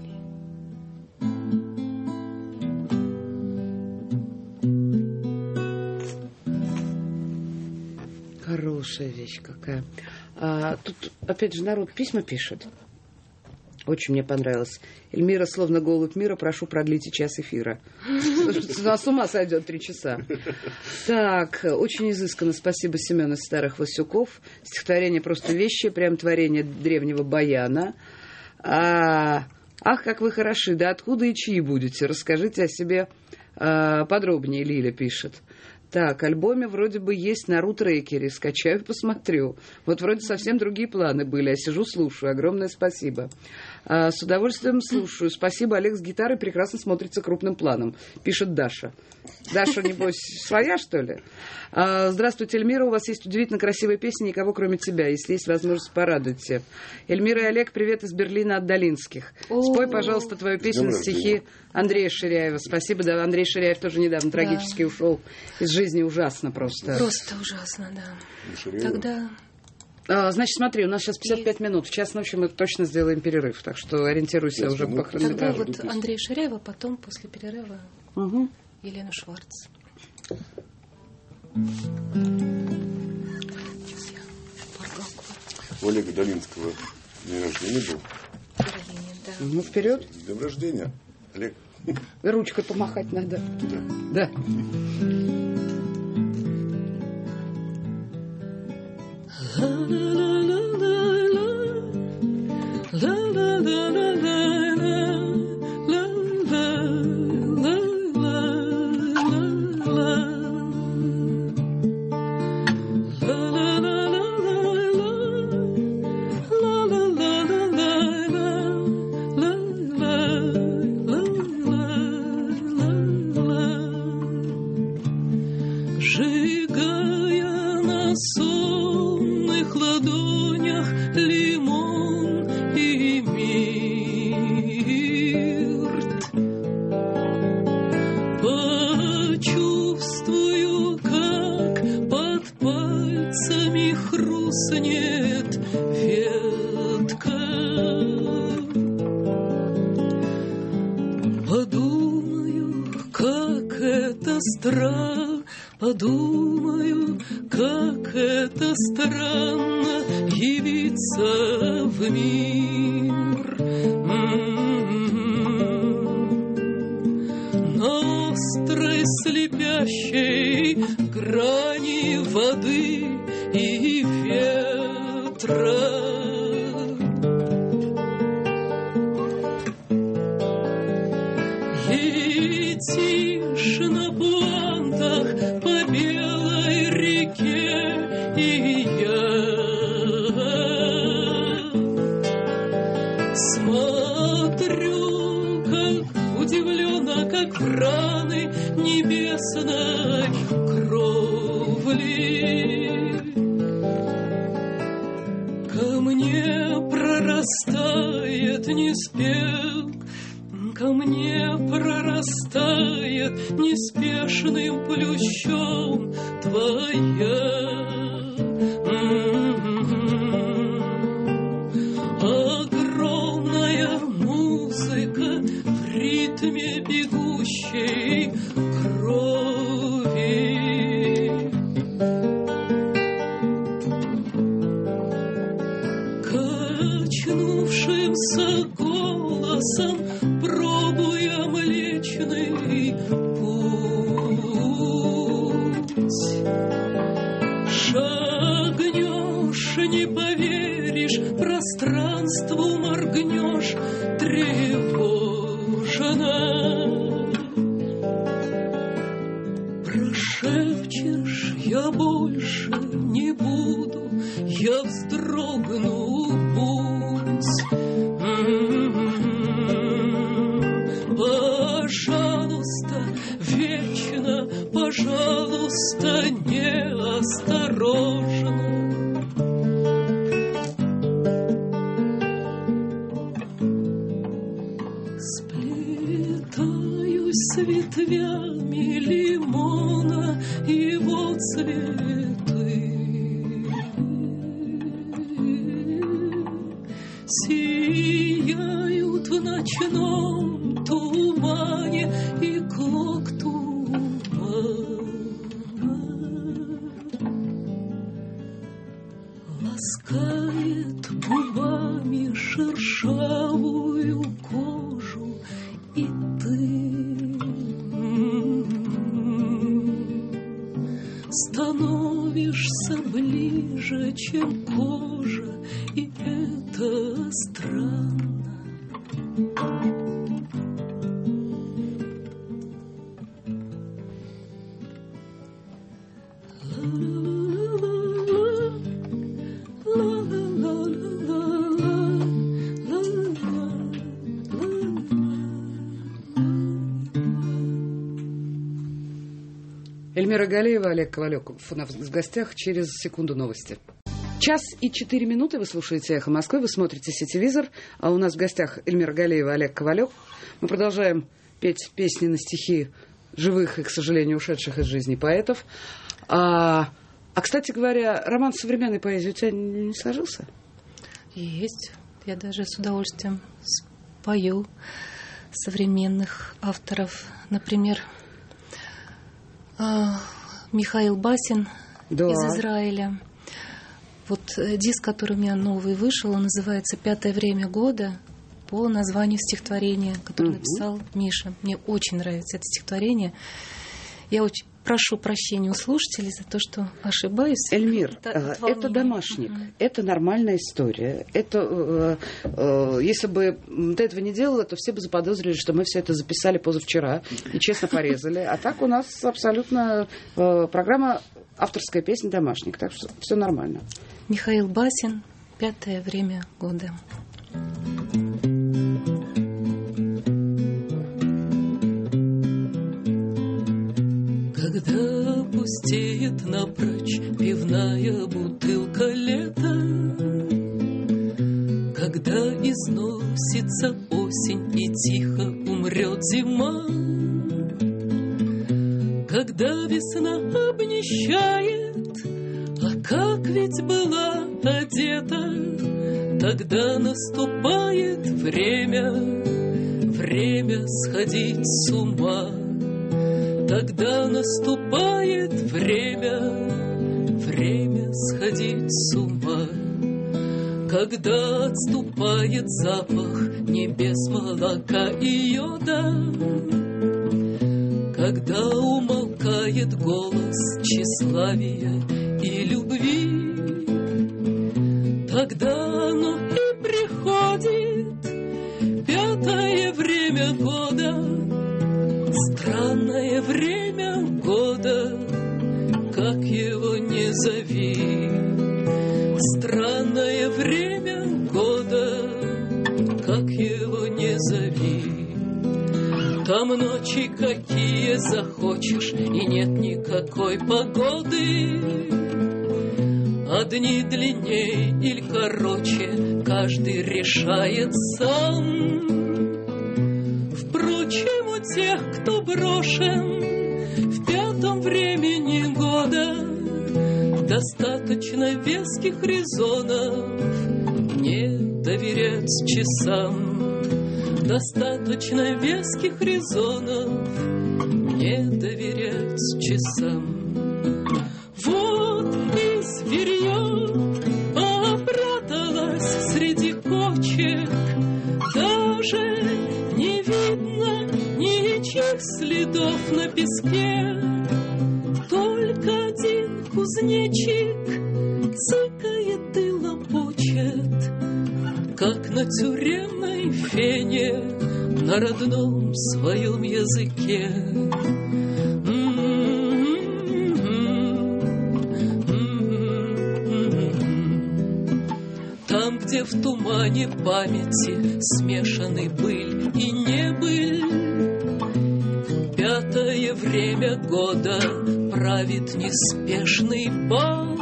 Хорошая вещь какая. Тут, опять же, народ письма пишет. Очень мне понравилось. Эльмира, словно голубь мира, прошу, продлите час эфира. С ума сойдет 3 часа. Так, очень изысканно. Спасибо, Семен из Старых Васюков. Стихотворение просто вещи, прям творение древнего баяна. Ах, как вы хороши, да откуда и чьи будете? Расскажите о себе подробнее, Лиля пишет. Так, в альбоме вроде бы есть на рутрекере. Скачаю, посмотрю. Вот вроде совсем другие планы были. Я сижу, слушаю. Огромное спасибо. С удовольствием слушаю. Спасибо, Олег с гитарой прекрасно смотрится крупным планом. Пишет Даша. Даша, небось, своя, что ли? Здравствуйте, Эльмира. У вас есть удивительно красивая песня «Никого, кроме тебя». Если есть возможность, порадуйте. Эльмира и Олег, привет из Берлина от Долинских. Спой, пожалуйста, твою песню на стихи Андрея Ширяева. Спасибо, да. Андрей Ширяев тоже недавно трагически ушел из жизни. Ужасно просто. Просто ужасно, да. Тогда... Значит, смотри, у нас сейчас 55 минут. В час ночи мы точно сделаем перерыв. Так что ориентируйся уже по хронометражу. Тогда вот Андрей Ширяев, а потом после перерыва Елена Шварц. У Олега Долинского день рождения был. Да. Ну, вперед. С днем рождения, Олег. Ручкой помахать надо. Да. Подумаю, как это странно явиться в мир. На острой слепящей грани воды и ветра. Летишь на пуантах по белой реке, и я смотрю, как удивленно, как в раны небесной кровли. Ко мне прорастает ко мне прорастает неспешным плющом твоя огромная музыка в ритме бегущей крови. Качнувшимся голосом пробуя Млечный Путь, шагнешь, не поверишь, пространству моргнешь тревожно, прошепчешь: я больше не буду, я вздрогну, будь. Пожалуйста, вечно, пожалуйста, неосторожно. Сплетаюсь с ветвями лимона его цветы, сияют в ночном тумане, и клок тумана ласкает губами шершавую кожу, и ты становишься ближе, чем кожа, и это странно. Эльмира Галеева, Олег Ковалев у нас в гостях. Через секунду новости. 1:04 вы слушаете «Эхо Москвы», вы смотрите «Сетевизор», а у нас в гостях Эльмира Галеева, Олег Ковалев. Мы продолжаем петь песни на стихи живых и, к сожалению, ушедших из жизни поэтов. Кстати говоря, роман современной поэзии у тебя не сложился? Есть. Я даже с удовольствием спою современных авторов. Например, Михаил Басин из Израиля. Вот диск, который у меня новый вышел, он называется «Пятое время года» по названию стихотворения, которое написал Миша. Мне очень нравится это стихотворение. Я очень прошу прощения у слушателей за то, что ошибаюсь. Эльмир, это домашник, это нормальная история. Это, если бы ты этого не делала, то все бы заподозрили, что мы все это записали позавчера и честно порезали. А так у нас абсолютно программа авторская песня «Домашник». Так что все нормально. Михаил Басин, «Пятое время года». Когда пустеет напрочь пивная бутылка лета, когда износится осень и тихо умрет зима, когда весна обнищает, а как ведь была одета, тогда наступает время сходить с ума. Тогда наступает время сходить с ума. Когда отступает запах небес, молока и йода, когда умолкает голос тщеславия и любви, тогда оно и приходит пятое время года. Странное время года, как его не зови. Странное время года, как его не зови. Там ночи какие захочешь, и нет никакой погоды. Одни длиннее или короче, каждый решает сам. Впрочем, у тех, кто брошен в пятом времени года, достаточно веских резонов не доверять часам. Достаточно веских резонов не доверять часам. Вот и зверье попряталось среди кочек, даже не видно ничьих следов на песке. Только один кузнечик цыкает и лопочет, как на тюремной фене на родном своем языке. Там, где в тумане памяти смешаны быль и небыль, пятое время года правит неспешный бал.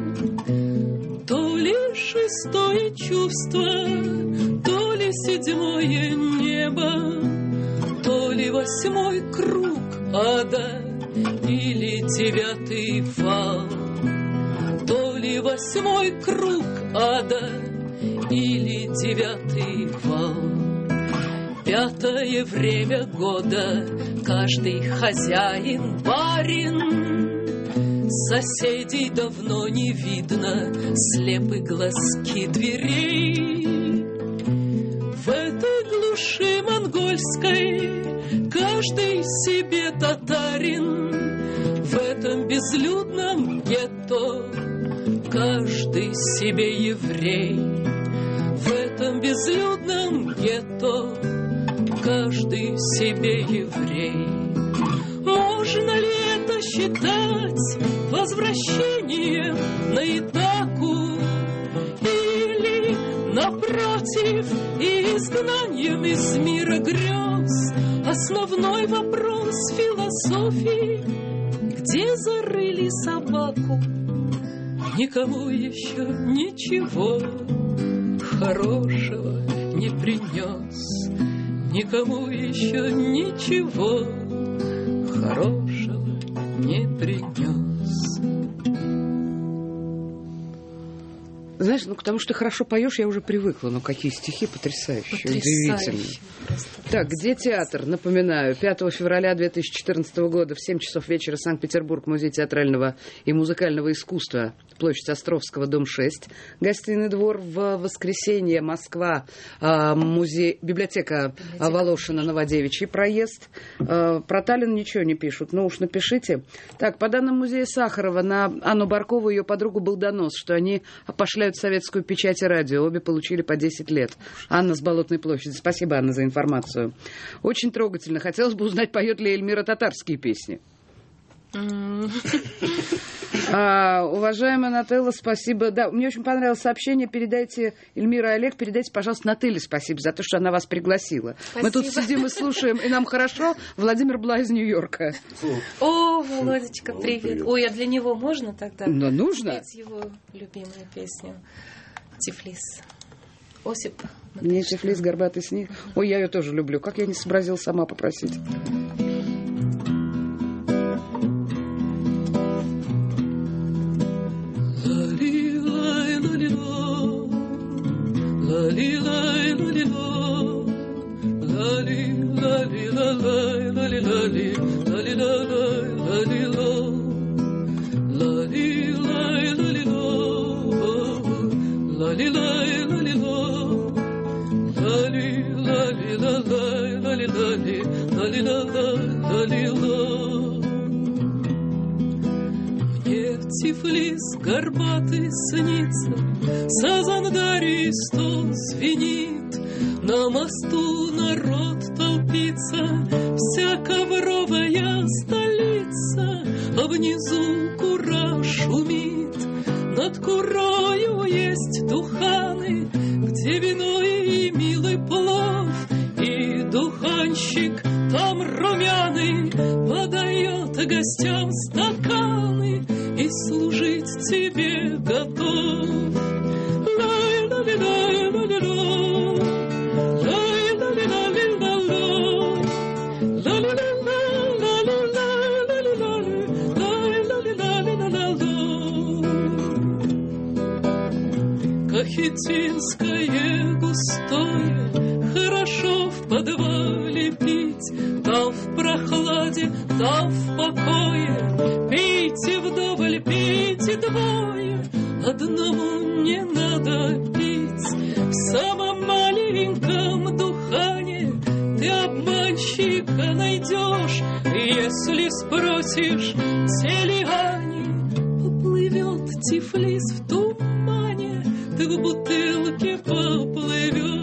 То ли шестое чувство, то ли седьмое небо, то ли восьмой круг ада или девятый вал. То ли восьмой круг ада или девятый вал. Пятое время года, каждый хозяин, барин. Соседей давно не видно, слепы глазки дверей. В этой глуши монгольской каждый себе татарин. В этом безлюдном гетто каждый себе еврей. В этом безлюдном гетто каждый себе еврей. Можно ли это считать возвращением на Итаку? Или, напротив, изгнанием из мира грез? Основной вопрос философии: где зарыли собаку. Никому еще ничего хорошего не принес, никому еще ничего хорошего не принес. Знаешь, потому что ты хорошо поешь, я уже привыкла. Но какие стихи потрясающие, удивительные. Так, где театр? Напоминаю, 5 февраля 2014 года в 7 часов вечера Санкт-Петербург, Музей театрального и музыкального искусства, площадь Островского, дом 6, Гостиный двор. В воскресенье Москва, библиотека Волошина, Новодевичий проезд. Про Таллин ничего не пишут, ну уж напишите. Так, по данным музея Сахарова, на Анну Баркову и ее подругу был донос, что они опошляют советскую печать и радио. Обе получили по 10 лет. Анна с Болотной площади. Спасибо, Анна, за информацию. Очень трогательно. Хотелось бы узнать, поет ли Эльмира татарские песни. Уважаемая Нателла, спасибо. Да, мне очень понравилось сообщение. Передайте, Эльмира и Олег, передайте, пожалуйста, Нателле спасибо за то, что она вас пригласила. Спасибо. Мы тут сидим и слушаем, и нам хорошо. Владимир Бла из Нью-Йорка. О, Володечка, привет. Ой, а для него можно тогда? Но нужно. Спеть его любимую песню «Тифлис». Осип. Мне Тифлис, горбатый снег. Ой, я ее тоже люблю. Как я не сообразила сама попросить. Тифлис горбатый снится, Сазандаристо звенит, на мосту народ толпится, вся ковровая столица, а внизу кура шумит. Над курою есть духаны, где вино и милый плов, и духанщик там румяный подает гостям стаканы и служить тебе готов. Кахетинское густое, хорошо в подвале пить, там в прохладе, там в покое. Пейте вдоволь, пейте двое, одному не надо пить. В самом маленьком духане ты обманщика найдешь, если спросишь Телиани. Поплывет Тифлис в тумане, ты в бутылке поплывешь.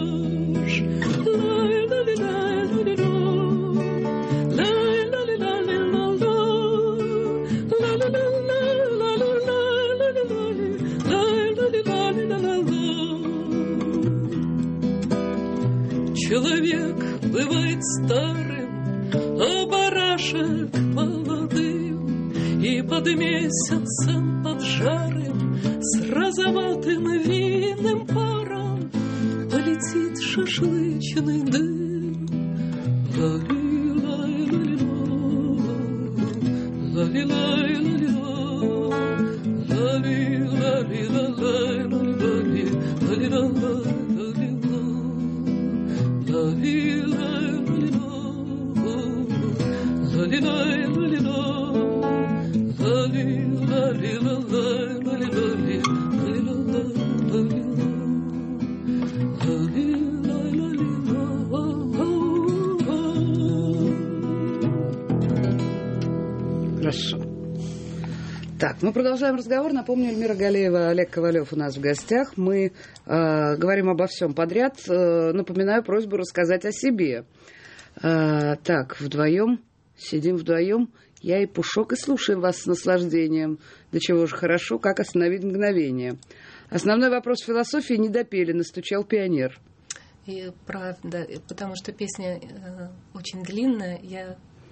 Человек бывает старым, а барашек молодым, и под месяцем под жаром с розоватым винным паром полетит шашлычный дым. Хорошо. Так, мы продолжаем разговор. Напомню, Эльмира Галеева, Олег Ковалев у нас в гостях. Мы говорим обо всем подряд. Напоминаю просьбу рассказать о себе. Так, вдвоем, сидим вдвоем, я и Пушок, и слушаем вас с наслаждением. До чего же хорошо, как остановить мгновение. Основной вопрос философии не допели, настучал пионер. И правда, потому что песня очень длинная, я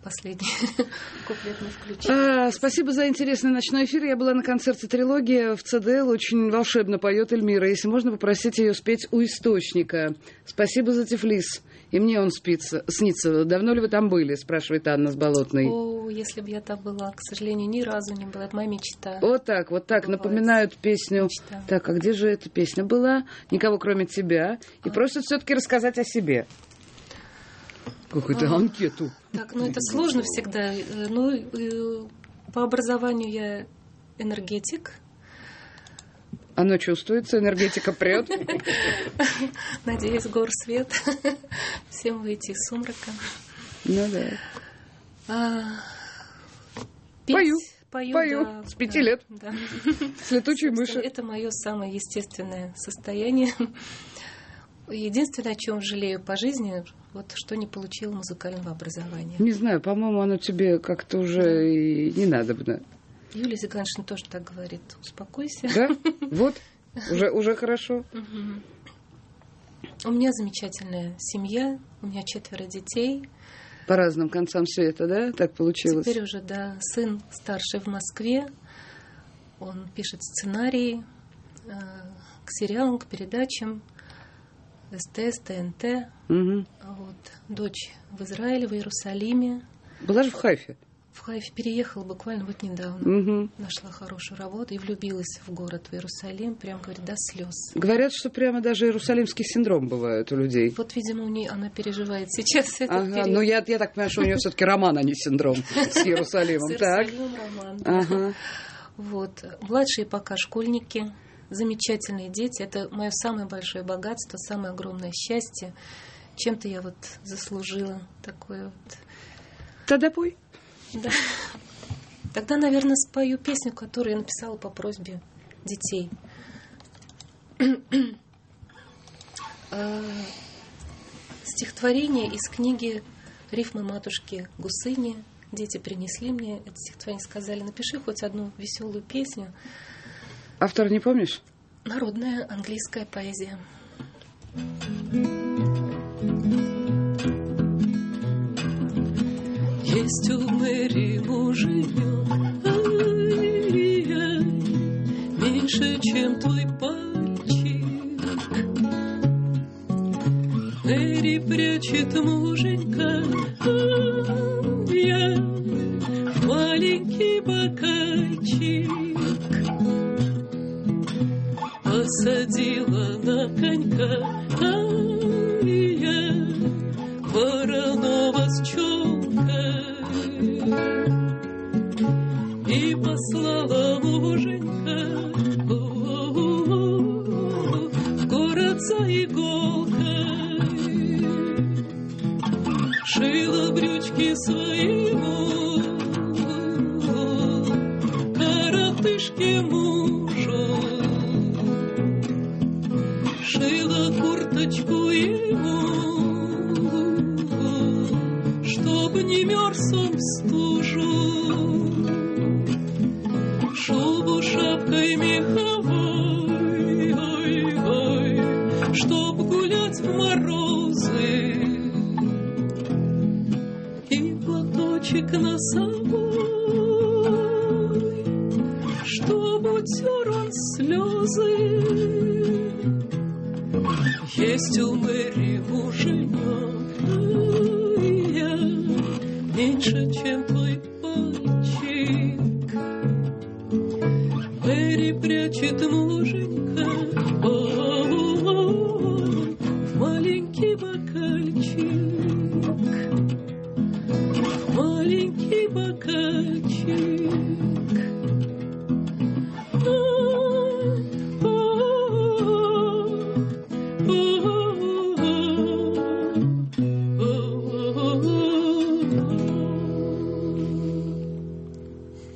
последний куплет не включила. Спасибо за интересный ночной эфир. Я была на концерте «Трилогия» в ЦДЛ. Очень волшебно поет Эльмира. Если можно, попросить ее спеть у источника. Спасибо за Тифлис. И мне он снится. Давно ли вы там были? Спрашивает Анна с Болотной. О, если бы я там была, к сожалению, ни разу не была. Это моя мечта. Вот так. Напоминают песню. Мечта. Так, а где же эта песня была? «Никого, кроме тебя». И просят все-таки рассказать о себе. Какую-то анкету. Так, это сложно всегда. По образованию я энергетик. Оно чувствуется, энергетика прет. Надеюсь, гор свет. Всем выйти из сумрака. Ну да. Пою, да, с 5 лет. Да. С летучей мыши. Это мое самое естественное состояние. Единственное, о чем жалею по жизни, что не получила музыкального образования. Не знаю, по-моему, оно тебе как-то уже и не надобно. Юлия Зиганшина тоже так говорит. Успокойся. Да? Вот. Уже хорошо. У меня замечательная семья. У меня 4 детей. По разным концам света, да? Так получилось? Теперь уже, да. Сын старший в Москве. Он пишет сценарии к сериалам, к передачам. СТС, ТНТ. Угу. Дочь в Израиле, в Иерусалиме. Была же в Хайфе. В Хайфе переехала буквально недавно. Угу. Нашла хорошую работу и влюбилась в город, в Иерусалим. Прям, говорит, до слез. Говорят, что прямо даже иерусалимский синдром бывает у людей. Видимо, она переживает сейчас этот период. Я так понимаю, что у нее все-таки роман, а не синдром с Иерусалимом. С Иерусалимом роман. Ага. Младшие пока школьники. Замечательные дети. Это мое самое большое богатство, самое огромное счастье. Чем-то я заслужила такое . Тогда пой. Да. Тогда, наверное, спою песню, которую я написала по просьбе детей. Стихотворение из книги «Рифмы матушки Гусыни». Дети принесли мне это стихотворение, сказали: напиши хоть одну веселую песню. Автора не помнишь? Народная английская поэзия. Есть у Мэри муженек, ай-яй, меньше, чем твой пальчик. Мэри прячет муженька, ай-яй, маленький бокальчик. Посадила на конька, ай-яй, вороного с челкой, и послала муженька в город за иголкой. Шила брючки своему коротышке мужу, шила курточку ему, чтоб не мерз он в стужу, шубу шапкой меховой, ой-ой, чтоб гулять в морозы, и платочек на собой, чтоб утер он слезы. Есть у Мэри муженек, я меньше, чем твой пальчик. Мэри прячет муженька в маленький бокальчик, в маленький бокальчик.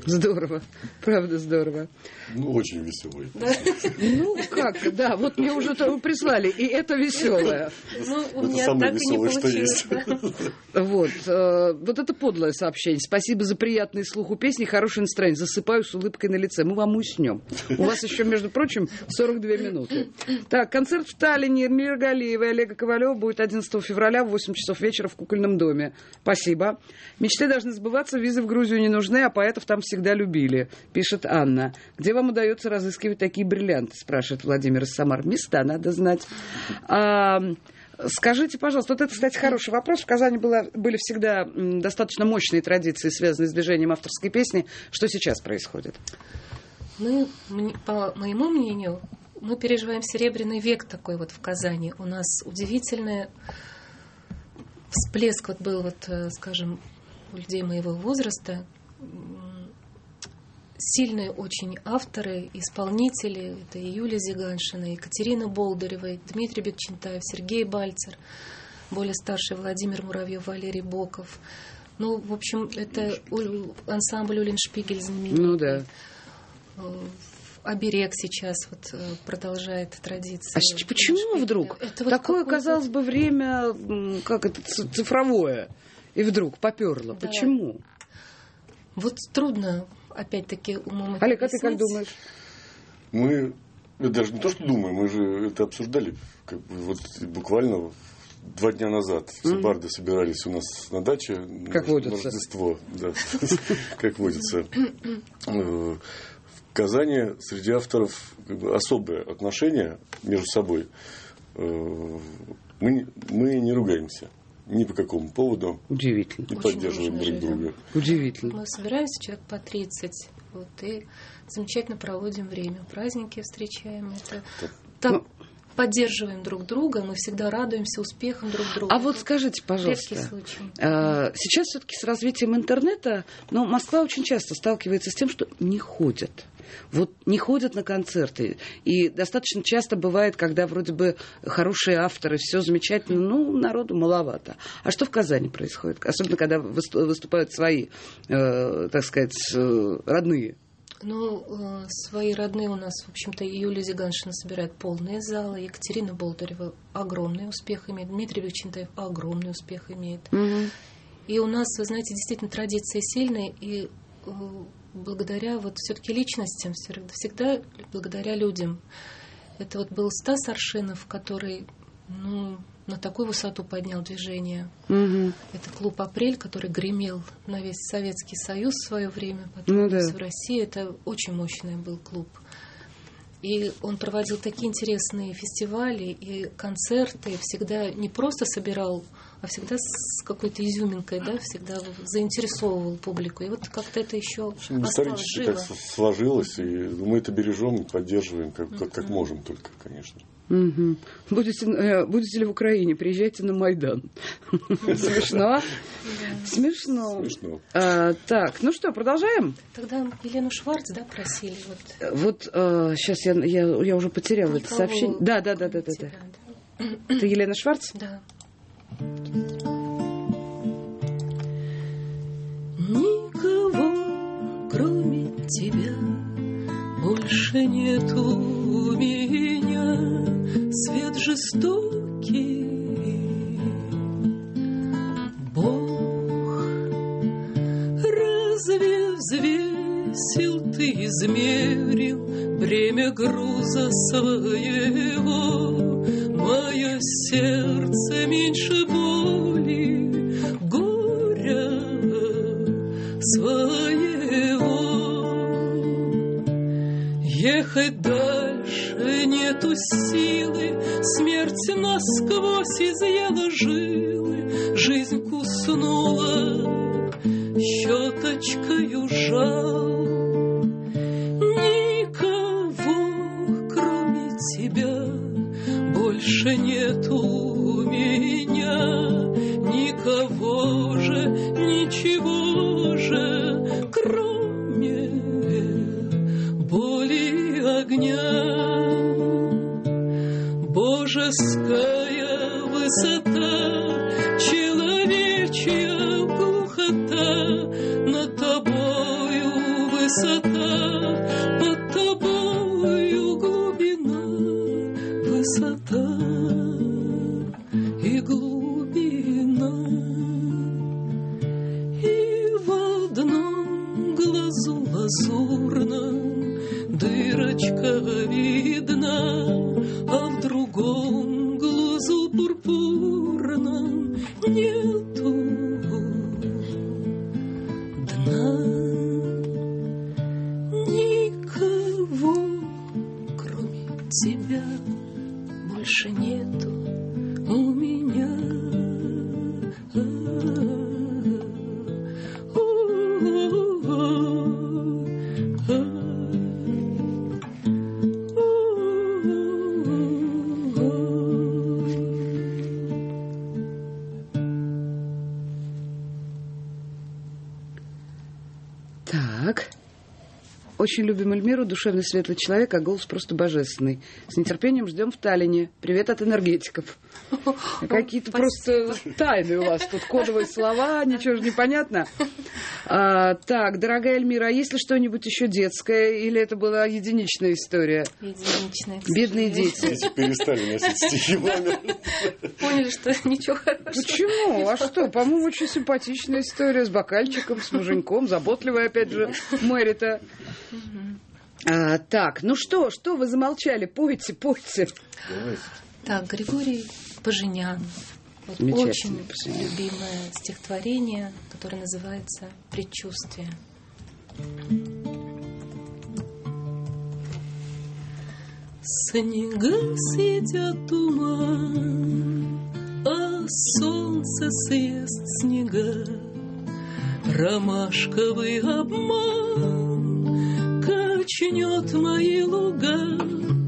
Здорово, правда здорово. Ну, очень веселый. Ну, как, да, вот мне уже прислали, и это веселое. Ну, у Это меня самое так и не веселое, что получилось. есть. Да. Вот это подлое сообщение. Спасибо за приятный слух у песни, хорошее настроение. Засыпаю с улыбкой на лице. Мы вам уснем. У вас еще, между прочим, 42 минуты. Так, концерт в Таллине Эльмиры Галиевой и Олега Ковалева будет 11 февраля в 8 часов вечера в Кукольном доме. Спасибо. Мечты должны сбываться, визы в Грузию не нужны, а поэтов там всегда любили, пишет Анна. Где вам удается разыскивать такие бриллианты, спрашивает Владимир из Самар. Места надо знать. Скажите, пожалуйста, вот это, кстати, хороший вопрос. В Казани были всегда достаточно мощные традиции, связанные с движением авторской песни. Что сейчас происходит? По моему мнению, мы переживаем серебряный век такой вот в Казани. У нас удивительный всплеск вот был, вот, скажем, у людей моего возраста. Сильные очень авторы, исполнители. Это и Юлия Зиганшина, Екатерина Болдырева, Дмитрий Бекчентаев, Сергей Бальцер, более старший Владимир Муравьев, Валерий Боков. Ну, в общем, это ансамбль Уллиншпигель знаменитый. Ну да. Оберег сейчас вот продолжает традиции. А почему вдруг? Это вот такое, казалось бы, время, как это, цифровое, и вдруг поперло. Да. Почему? Вот трудно, опять-таки, умом. Олег, а ты как думаешь? Мы даже не то, что думаем, мы же это обсуждали как бы, вот буквально 2 дня назад. Все барды собирались у нас на даче как на Рождество. Да, как водится. В Казани среди авторов как бы особые отношения между собой. Мы не ругаемся ни по какому поводу. Удивительно. И поддерживаем друг друга. Удивительно. Мы собираемся человек по 30. Вот, и замечательно проводим время. Праздники встречаем. Так, поддерживаем друг друга, мы всегда радуемся успехам друг друга. А вот скажите, пожалуйста, сейчас все-таки с развитием интернета, Москва очень часто сталкивается с тем, что не ходят. Вот не ходят на концерты. И достаточно часто бывает, когда вроде бы хорошие авторы, все замечательно, народу маловато. А что в Казани происходит? Особенно, когда выступают свои, так сказать, родные. Свои родные у нас, в общем-то, и Юлия Зиганшина собирает полные залы, Екатерина Болдырева огромный успех имеет, Дмитрий Бекчентаев огромный успех имеет. Mm-hmm. И у нас, вы знаете, действительно традиции сильные, и благодаря вот все-таки личностям, всегда благодаря людям. Это вот был Стас Аршинов, который на такую высоту поднял движение. Mm-hmm. Это клуб «Апрель», который гремел на весь Советский Союз в свое время, потом в России. Это очень мощный был клуб. И он проводил такие интересные фестивали и концерты, всегда не просто собирал, а всегда с какой-то изюминкой, всегда заинтересовывал публику. И вот как-то это еще осталось живо. Так сложилось, и мы это бережем, поддерживаем, как можем только, конечно. Угу. Будете ли в Украине? Приезжайте на Майдан. Смешно? Смешно. Так, что, продолжаем? Тогда Елену Шварц, просили. Вот сейчас я уже потеряла это сообщение. Да. Это Елена Шварц? Да. Никого, кроме тебя, больше нету у меня. Свет жестокий, Бог, разве взвесил ты, измерил бремя груза своего? Мое сердце меньше боли, горя своего. Ехать дальше нету силы, смерть насквозь изъела жилы, жизнь куснула щеточкою жал. Никого, кроме тебя, больше нету у меня, никого же, ничего же, кроме боли огня. Божеская высота, человечья глухота, над тобою высота, под тобою глубина, высота и глубина. И в одном глазу лазурном дырочка видна, а в другом глазу пурпурном нету дна. Никого, кроме тебя, больше нету у меня. Так. Очень любим Эльмиру, душевный светлый человек, а голос просто божественный. С нетерпением ждем в Таллине. Привет от энергетиков. Какие-то просто тайны у вас тут, кодовые слова, ничего же не понятно. Так, дорогая Эльмира, а есть ли что-нибудь еще детское, или это была единичная история? Единичная. Бедные дети. Дети перестали носить стихи маме. Поняли, что ничего хорошего. Почему? А что? По-моему, очень симпатичная история с бокальчиком, с муженьком, заботливая, опять же, Мэри-то. Так, ну что вы замолчали? Пойте. Давайте. Так, Григорий Поженян. Вот очень любимое стихотворение, которое называется «Предчувствие». Снега съедят туман, а солнце съест снега. Ромашковый обман качнет мои луга,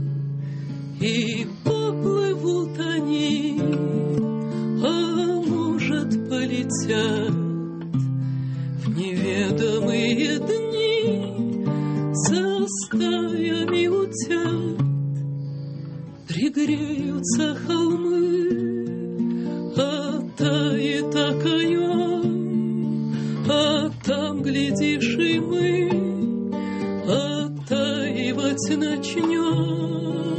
и поплывут они, а может полетят в неведомые дни, за стаями утят. Пригреются холмы, оттает окоем, а там, глядишь, и мы оттаивать начнем.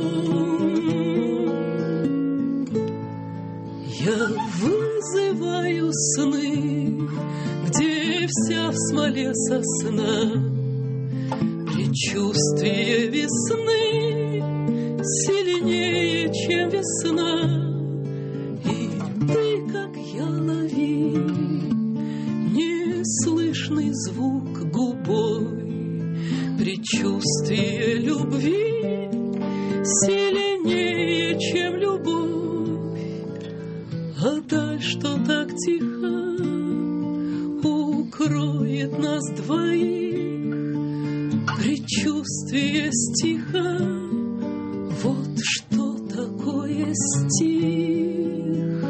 Я вызываю сны, где вся в смоле сосна, предчувствие весны сильнее, чем весна. И ты, как я, лови неслышный звук губой, предчувствие любви сильнее, чем любовь. А даль, что так тихо укроет нас двоих, предчувствие стиха. Вот что такое стих.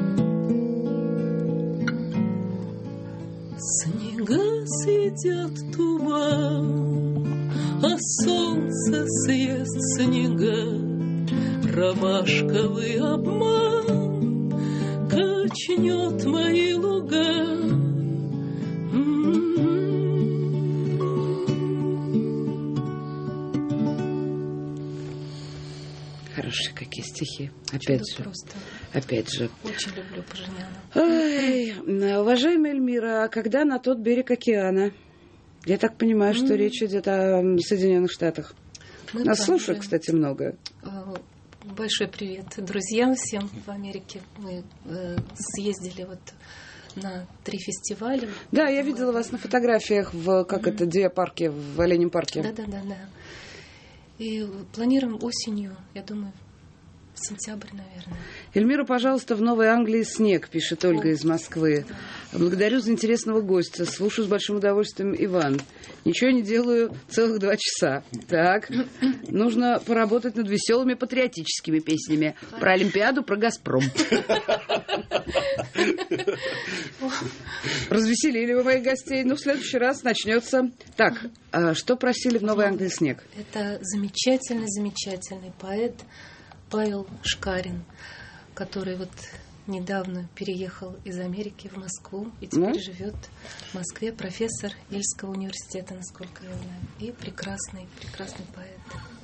Снега съедят туман, а солнце съест снега. Ромашковый обман качнет мои луга. Хорошие какие стихи. Опять же. Очень люблю Поженяна. Ой, уважаемая Эльмира, а когда на тот берег океана? Я так понимаю, что речь идет о Соединенных Штатах. Нас слушают, кстати, много. Большой привет друзьям всем в Америке. Мы съездили вот на 3 фестиваля. Да, я видела вас на фотографиях в, Диа-парке, в Оленем парке. Да. И планируем осенью, я думаю, сентябрь, наверное. Эльмира, пожалуйста, в Новой Англии снег, пишет Ольга из Москвы. Благодарю за интересного гостя. Слушаю с большим удовольствием, Иван. Ничего не делаю целых 2 часа. Так, нужно поработать над веселыми патриотическими песнями. Про Олимпиаду, про «Газпром». Развеселили вы моих гостей. Ну, в следующий раз начнется. Так, что просили в Новой Англии снег? Это замечательный поэт Павел Шкарин, который вот недавно переехал из Америки в Москву и теперь живет в Москве, профессор Ельского университета, насколько я знаю, и прекрасный поэт.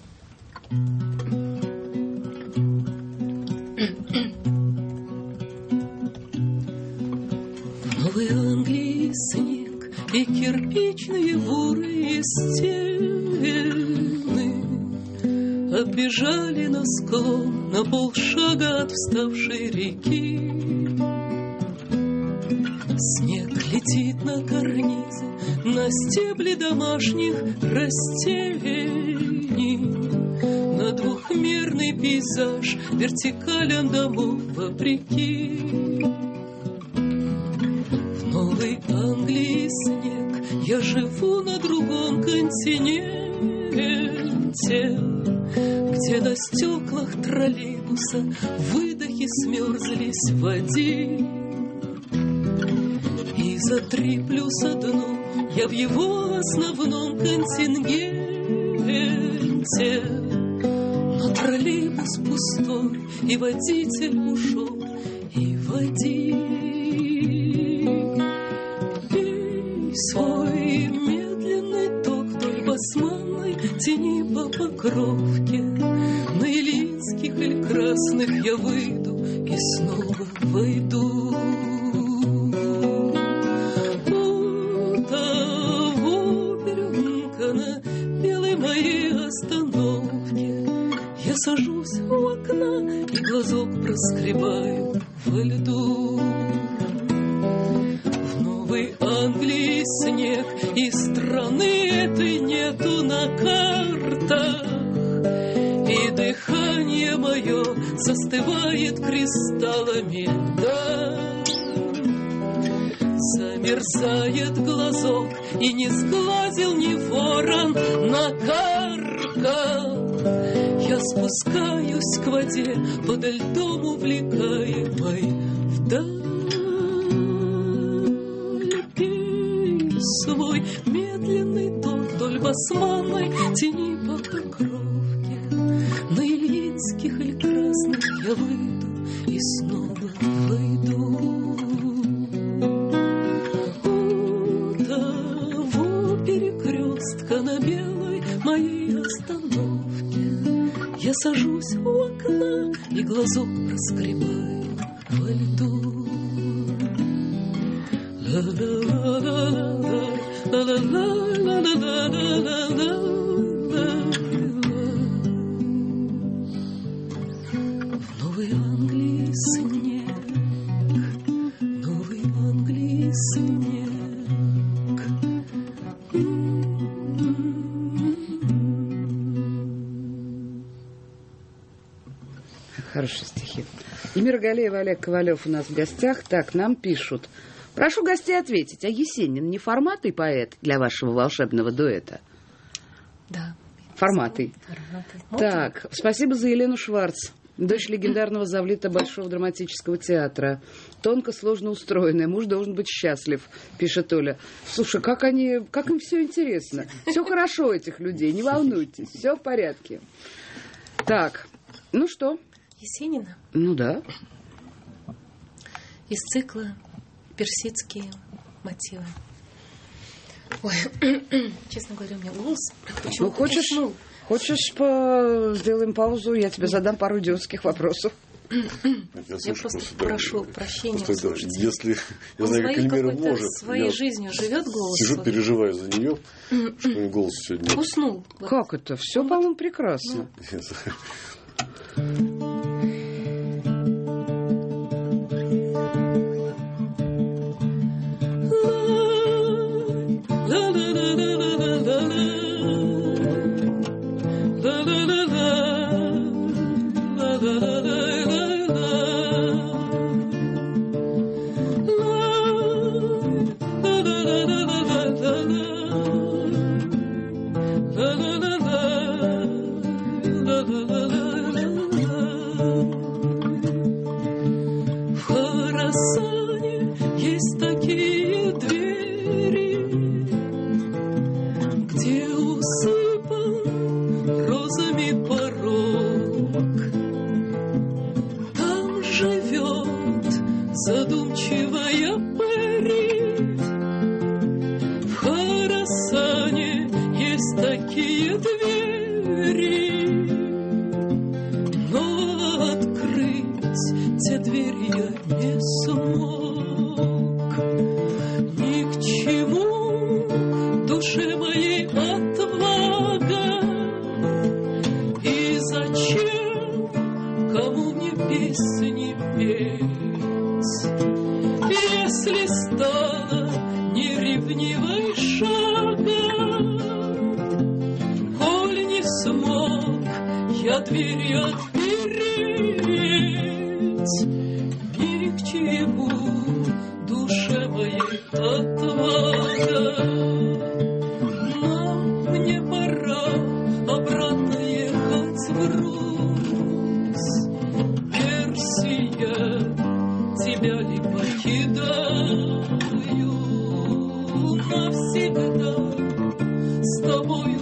В Новой Англии снег и кирпичные бурые стены оббежали на склон на полшага от вставшей реки. Снег летит на карнизы, на стебли домашних растений, на двухмерный пейзаж вертикален домов вопреки. В Новой Англии снег, я живу на другом континенте, где на стеклах троллейбуса выдохи смерзлись в один. И за 3+1 я в его основном контингенте. Но троллейбус пустой, и водитель ушел, и водитель. Пей свой медленный ток вдоль басманной тени по покровке. На Ильинских или Красных я выйду и снова войду. У того переулка на белой моей остановке я сажусь у окна и глазок проскребаю во льду. В Новой Англии снег, и страны этой нету на картах, и дыхание мое застывает кристаллами льда. Замерзает глазок, и не сглазил ни ворон накаркал. Я спускаюсь к воде, под льдом увлекаемой вдаль. Пей свой медленный ток вдоль басманной тени по покровке. На Ильинских или Красных я выйду и снова войду. У того перекрестка на белой моей остановке я сажусь у окна и глазок проскребаю во льду. В Новой Англии снег, Новой Англии снег. Хорошие стихи. Эльмира Галеева, Олег Ковалев у нас в гостях. Так, нам пишут. Прошу гостей ответить, а Есенин не форматный поэт для вашего волшебного дуэта? Да. Форматный. Так, спасибо за Елену Шварц, дочь легендарного завлита Большого драматического театра. Тонко, сложно устроенная. Муж должен быть счастлив, пишет Оля. Слушай, как им все интересно. Все хорошо у этих людей, не волнуйтесь, все в порядке. Так, ну что? Есенина? Ну да. Из цикла «Персидские мотивы». Ой, честно говоря, у меня голос почему-то уснул. Хочешь, сделаем паузу, я тебе задам пару идиотских вопросов. Я просто прошу прощения у слушателей. Если я знаю, как Эльмира может, своей жизнью живет голос. Сижу, переживаю за нее, что у нее голос сегодня. Уснул. Как это? Все, по-моему, прекрасно. Там живет петь. Если стала неревнивой шагом, коль не смог я двери отпереть, ни к чему душе моей отвага. Но мне пора обратно ехать в Русь. Персия, тебя ли покидаю навсегда, с тобою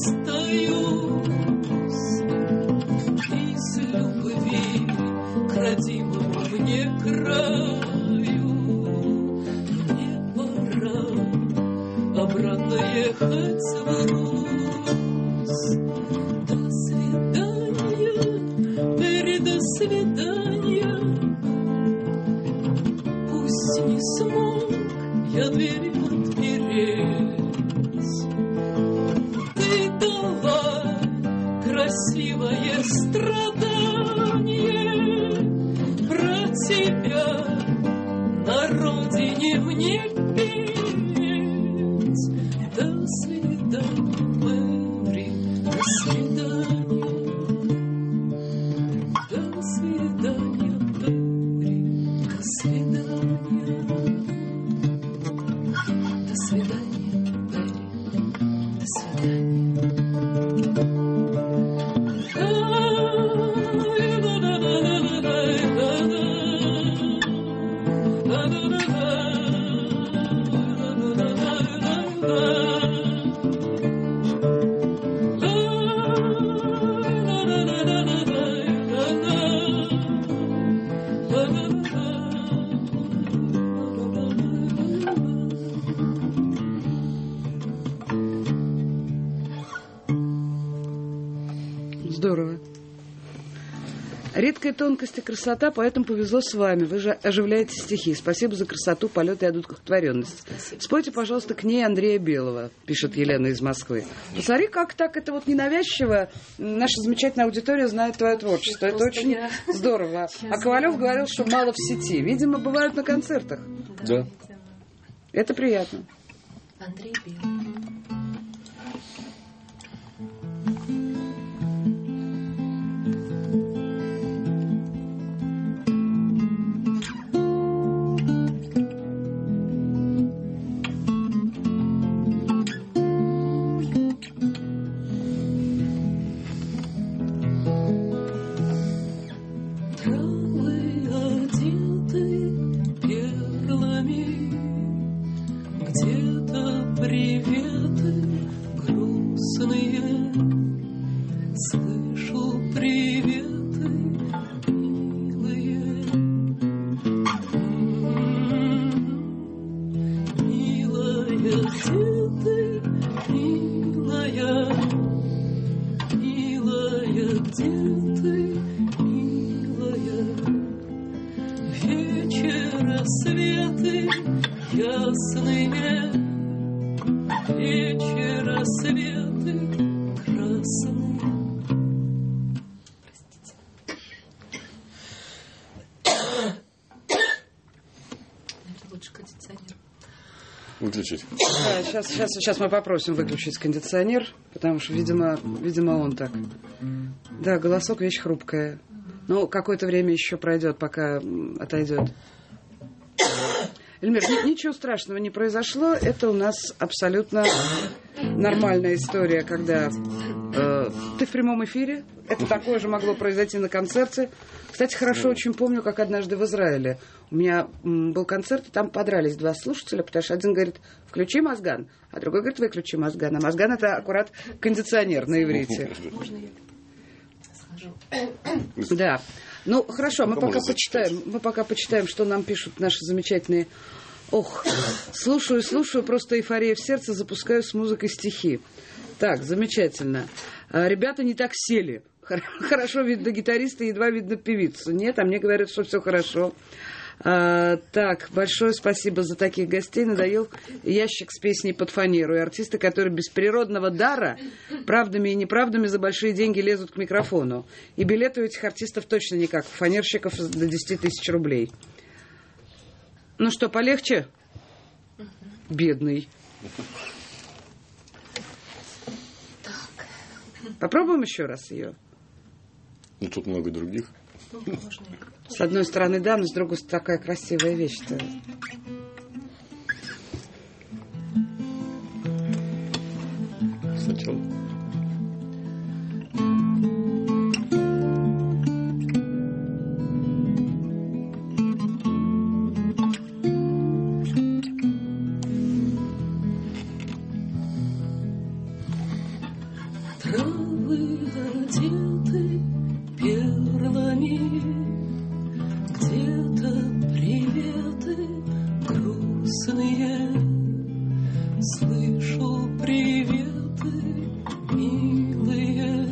расстаюсь. Из любви к родимому мне краю мне пора обратно ехать в Русь. До свидания, Мэри, до свидания. Пусть не смог я двери отпереть, ты дала красивое страдание. Про тебя на родине мне петь. До свидания, Мэри, до свидания. До свидания, Мэри, до свидания. До свидания, Мэри, до Здорово. Редкая тонкость и красота, поэтому повезло с вами. Вы же оживляете стихи. Спасибо за красоту, полет и одухотворенность. Спойте, пожалуйста, к ней Андрея Белого, пишет Елена из Москвы. Посмотри, как так это вот ненавязчиво. Наша замечательная аудитория знает твое творчество. Это очень здорово. А Ковалев говорил, что мало в сети. Видимо, бывают на концертах. Да. Это приятно. Андрей Белый. Выключить. Да, сейчас мы попросим выключить кондиционер, потому что, видимо, он так. Да, голосок вещь хрупкая. Но какое-то время еще пройдет, пока отойдет. Эльмир, ничего страшного не произошло. Это у нас абсолютно нормальная история, когда ты в прямом эфире. Это такое же могло произойти на концерте. Кстати, хорошо очень помню, как однажды в Израиле у меня был концерт, и там подрались два слушателя, потому что один говорит, включи Мозган, а другой говорит, выключи Мозган. А Мозган — это аккурат кондиционер на иврите. Можно я схожу? Да. Ну, хорошо, мы пока почитаем, что нам пишут наши замечательные... Ох, слушаю, просто эйфория в сердце, запускаю с музыкой стихи. Так, замечательно. Ребята не так сели. Хорошо видно гитариста, едва видно певицу. Нет, а мне говорят, что все хорошо. Так, большое спасибо за таких гостей. Надоел ящик с песней под фанеру. И артисты, которые без природного дара, правдами и неправдами за большие деньги лезут к микрофону. И билеты у этих артистов точно не как у фанерщиков до 10 тысяч рублей. Ну что, полегче? Бедный. Так. Попробуем еще раз ее? Ну, тут много других. Ну, можно. С одной стороны, да, но с другой стороны, такая красивая вещь-то. Сначала. Травы одеты перлами, где-то приветы грустные. Слышу приветы милые.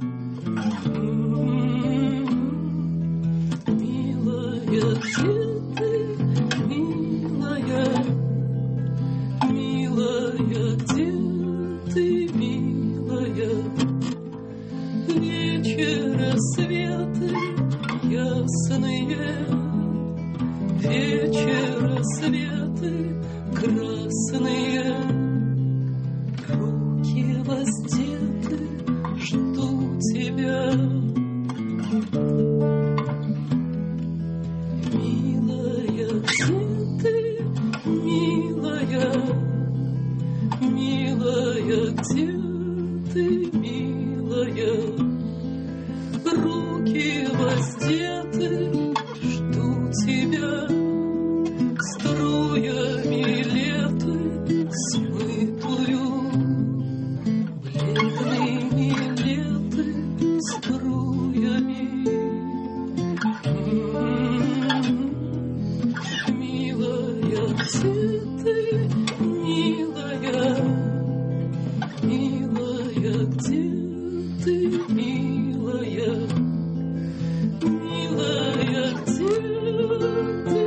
Милая, где ты, милая? Милая, где ты, милая? Вечера светы ясные, вечера светы красные, руки воздеты, жду тебя. Милая, где ты, милая? Милая, где ты, милая? Руки воздеты, жду тебя. Струями леты смытую, бледными леты струями. Милая, где ты, милая? Милая, где ты, милая? Милая, где ты?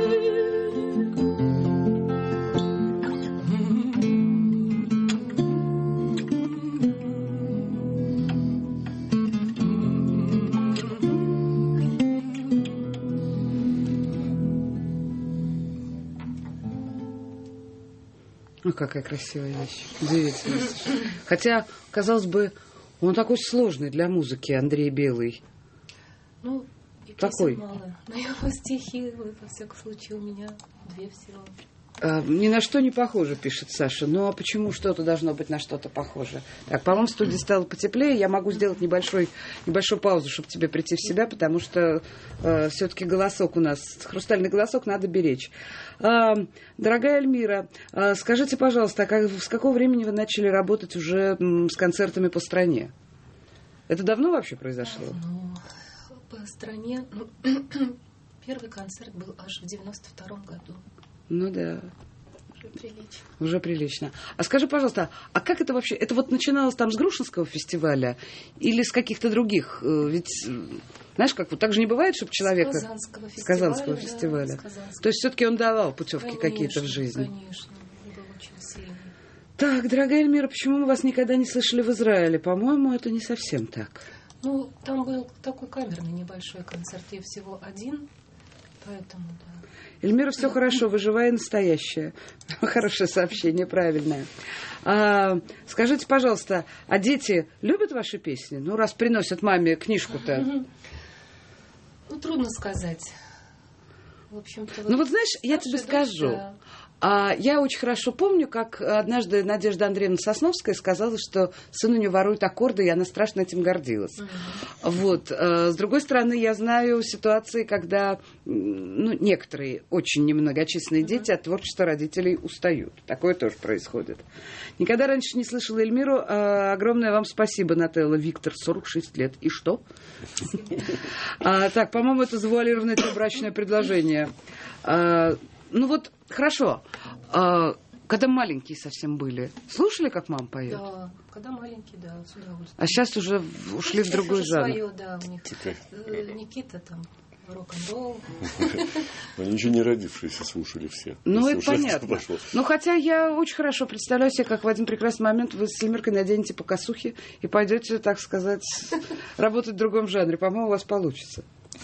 Ну, какая красивая вещь. Удивительно. Хотя, казалось бы, он такой сложный для музыки, Андрей Белый. Ну, и Такой. песен мало. Но его стихи, во всяком случае, у меня 2 всего. Ни на что не похоже, пишет Саша. Ну, а почему что-то должно быть на что-то похоже? Так, по-моему, в студии стало потеплее. Я могу сделать небольшую паузу, чтобы тебе прийти в себя, потому что все-таки голосок у нас, хрустальный голосок надо беречь. Дорогая Эльмира, скажите, пожалуйста, с какого времени вы начали работать уже с концертами по стране? Это давно вообще произошло? Ну, по стране... Первый концерт был аж в 92-м году. Ну да. Уже прилично. Уже прилично. А скажи, пожалуйста, а как это вообще? Это вот начиналось там с Грушинского фестиваля или с каких-то других? Ведь, знаешь, как вот так же не бывает, чтобы человека... С Казанского фестиваля. Да, То есть все-таки он давал путевки какие-то в жизнь. Конечно, был очень сильный. Так, дорогая Эльмира, почему мы вас никогда не слышали в Израиле? По-моему, это не совсем так. Ну, там был такой камерный небольшой концерт, я всего один, поэтому, да. Эльмира, все хорошо, вы живая и настоящая. Хорошее сообщение, правильное. Скажите, пожалуйста, а дети любят ваши песни? Ну, раз приносят маме книжку-то. Ну, трудно сказать. В общем-то, ну, вот знаешь, я тебе скажу. Да. Я очень хорошо помню, как однажды Надежда Андреевна Сосновская сказала, что сын у нее ворует аккорды, и она страшно этим гордилась. Вот. С другой стороны, я знаю ситуации, когда некоторые очень немногочисленные дети от творчества родителей устают. Такое тоже происходит. Никогда раньше не слышала Эльмиру. Огромное вам спасибо, Нателла. Виктор, 46 лет. И что? Так, по-моему, это завуалированное брачное предложение. Ну вот, хорошо. Когда маленькие совсем были, слушали, как мама поет? Да, когда маленькие, да, с удовольствием. А сейчас уже ушли в другой жанр. Свое, да, у них. Никита там рок-н-ролл. Они еще не родившиеся слушали все. Ну, это понятно. Ну, хотя я очень хорошо представляю себе, как в один прекрасный момент вы с Эльмиркой наденете по косухе и пойдете, так сказать, работать в другом жанре. По-моему, у вас получится.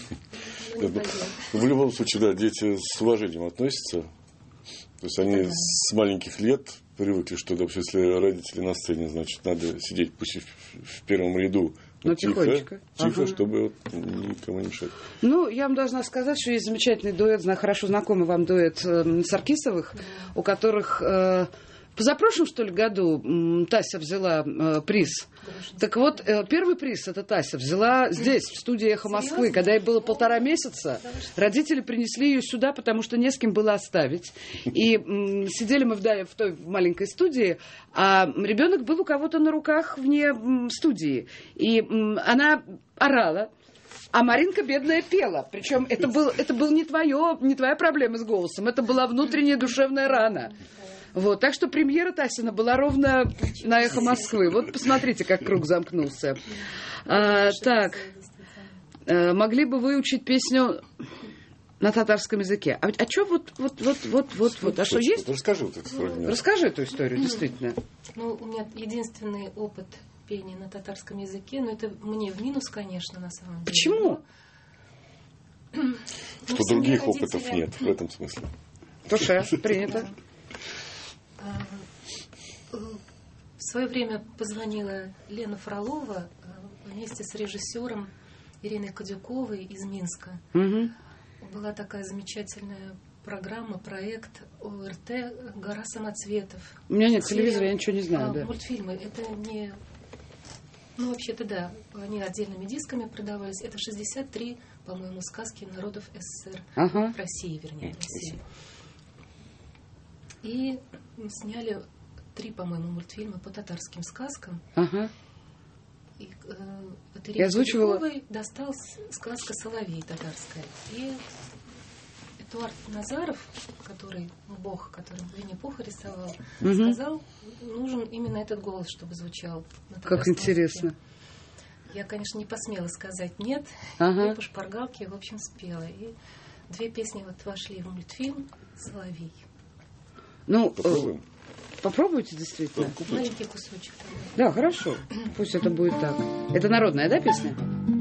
В любом случае, да, дети с уважением относятся. То есть они с маленьких лет привыкли, что, допустим, если родители на сцене, значит, надо сидеть пусть в первом ряду, но тихо, чтобы никому не мешать. Ну, я вам должна сказать, что есть замечательный дуэт, хорошо знакомый вам дуэт Саркисовых, у которых позапрошлом, что ли, году Тася взяла приз. Так вот, первый приз это Тася взяла здесь, в студии «Эхо Москвы». Когда ей было 1,5 месяца, родители принесли ее сюда, потому что не с кем было оставить. И сидели мы в той маленькой студии, а ребенок был у кого-то на руках вне студии. И она орала. А Маринка, бедная, пела. Причем это был не твоя проблема с голосом, это была внутренняя душевная рана. Вот, так что премьера Тасина была ровно на «Эхо Москвы». Вот посмотрите, как круг замкнулся. Так, могли бы выучить песню на татарском языке. А что вот. А что есть? Расскажи вот этот фрагмент. Расскажи эту историю, действительно. Ну, у меня единственный опыт пения на татарском языке, но это мне в минус, конечно, на самом деле. Почему? Что других опытов нет, в этом смысле. Туше, принято. В свое время позвонила Лена Фролова вместе с режиссером Ириной Кадюковой из Минска. Угу. Была такая замечательная программа, проект ОРТ «Гора самоцветов». У меня нет телевизора, я ничего не знаю. Да. Мультфильмы, это не... Ну, вообще-то, да, они отдельными дисками продавались. Это 63, по-моему, сказки народов СССР. Ага. В России, вернее, в России. И сняли 3, по-моему, мультфильма по татарским сказкам. Ага. И от Ирины озвучивала... Кадюковой досталась сказка «Соловей» татарская. И Эдуард Назаров, который, бог, который Винни-Пуха рисовал, сказал, нужен именно этот голос, чтобы звучал на татарском Как интересно. языке. Я, конечно, не посмела сказать нет. Ага. И по шпаргалке, в общем, спела. И 2 песни вот вошли в мультфильм «Соловей». Ну, попробуйте, действительно. Маленький кусочек. Да, хорошо. Пусть это будет так. Это народная, да, песня?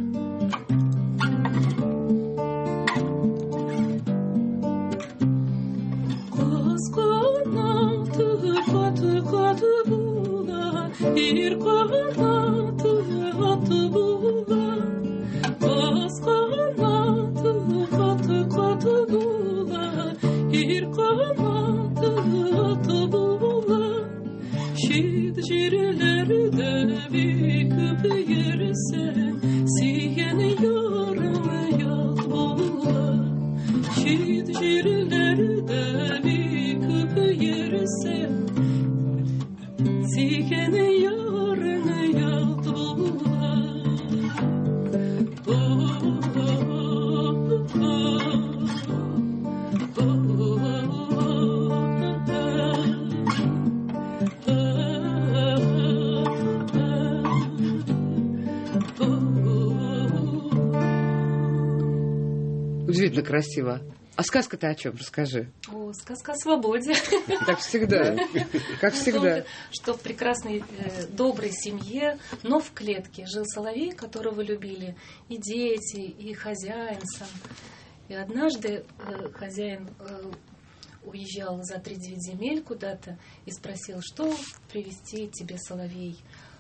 Удивительно красиво. А сказка-то о чем? Расскажи. О, сказка о свободе. Как всегда. Как всегда. Что в прекрасной, доброй семье, но в клетке жил соловей, которого любили и дети, и хозяин сам. И однажды хозяин уезжал за 3-9 земель куда-то и спросил, что привезти тебе, соловей.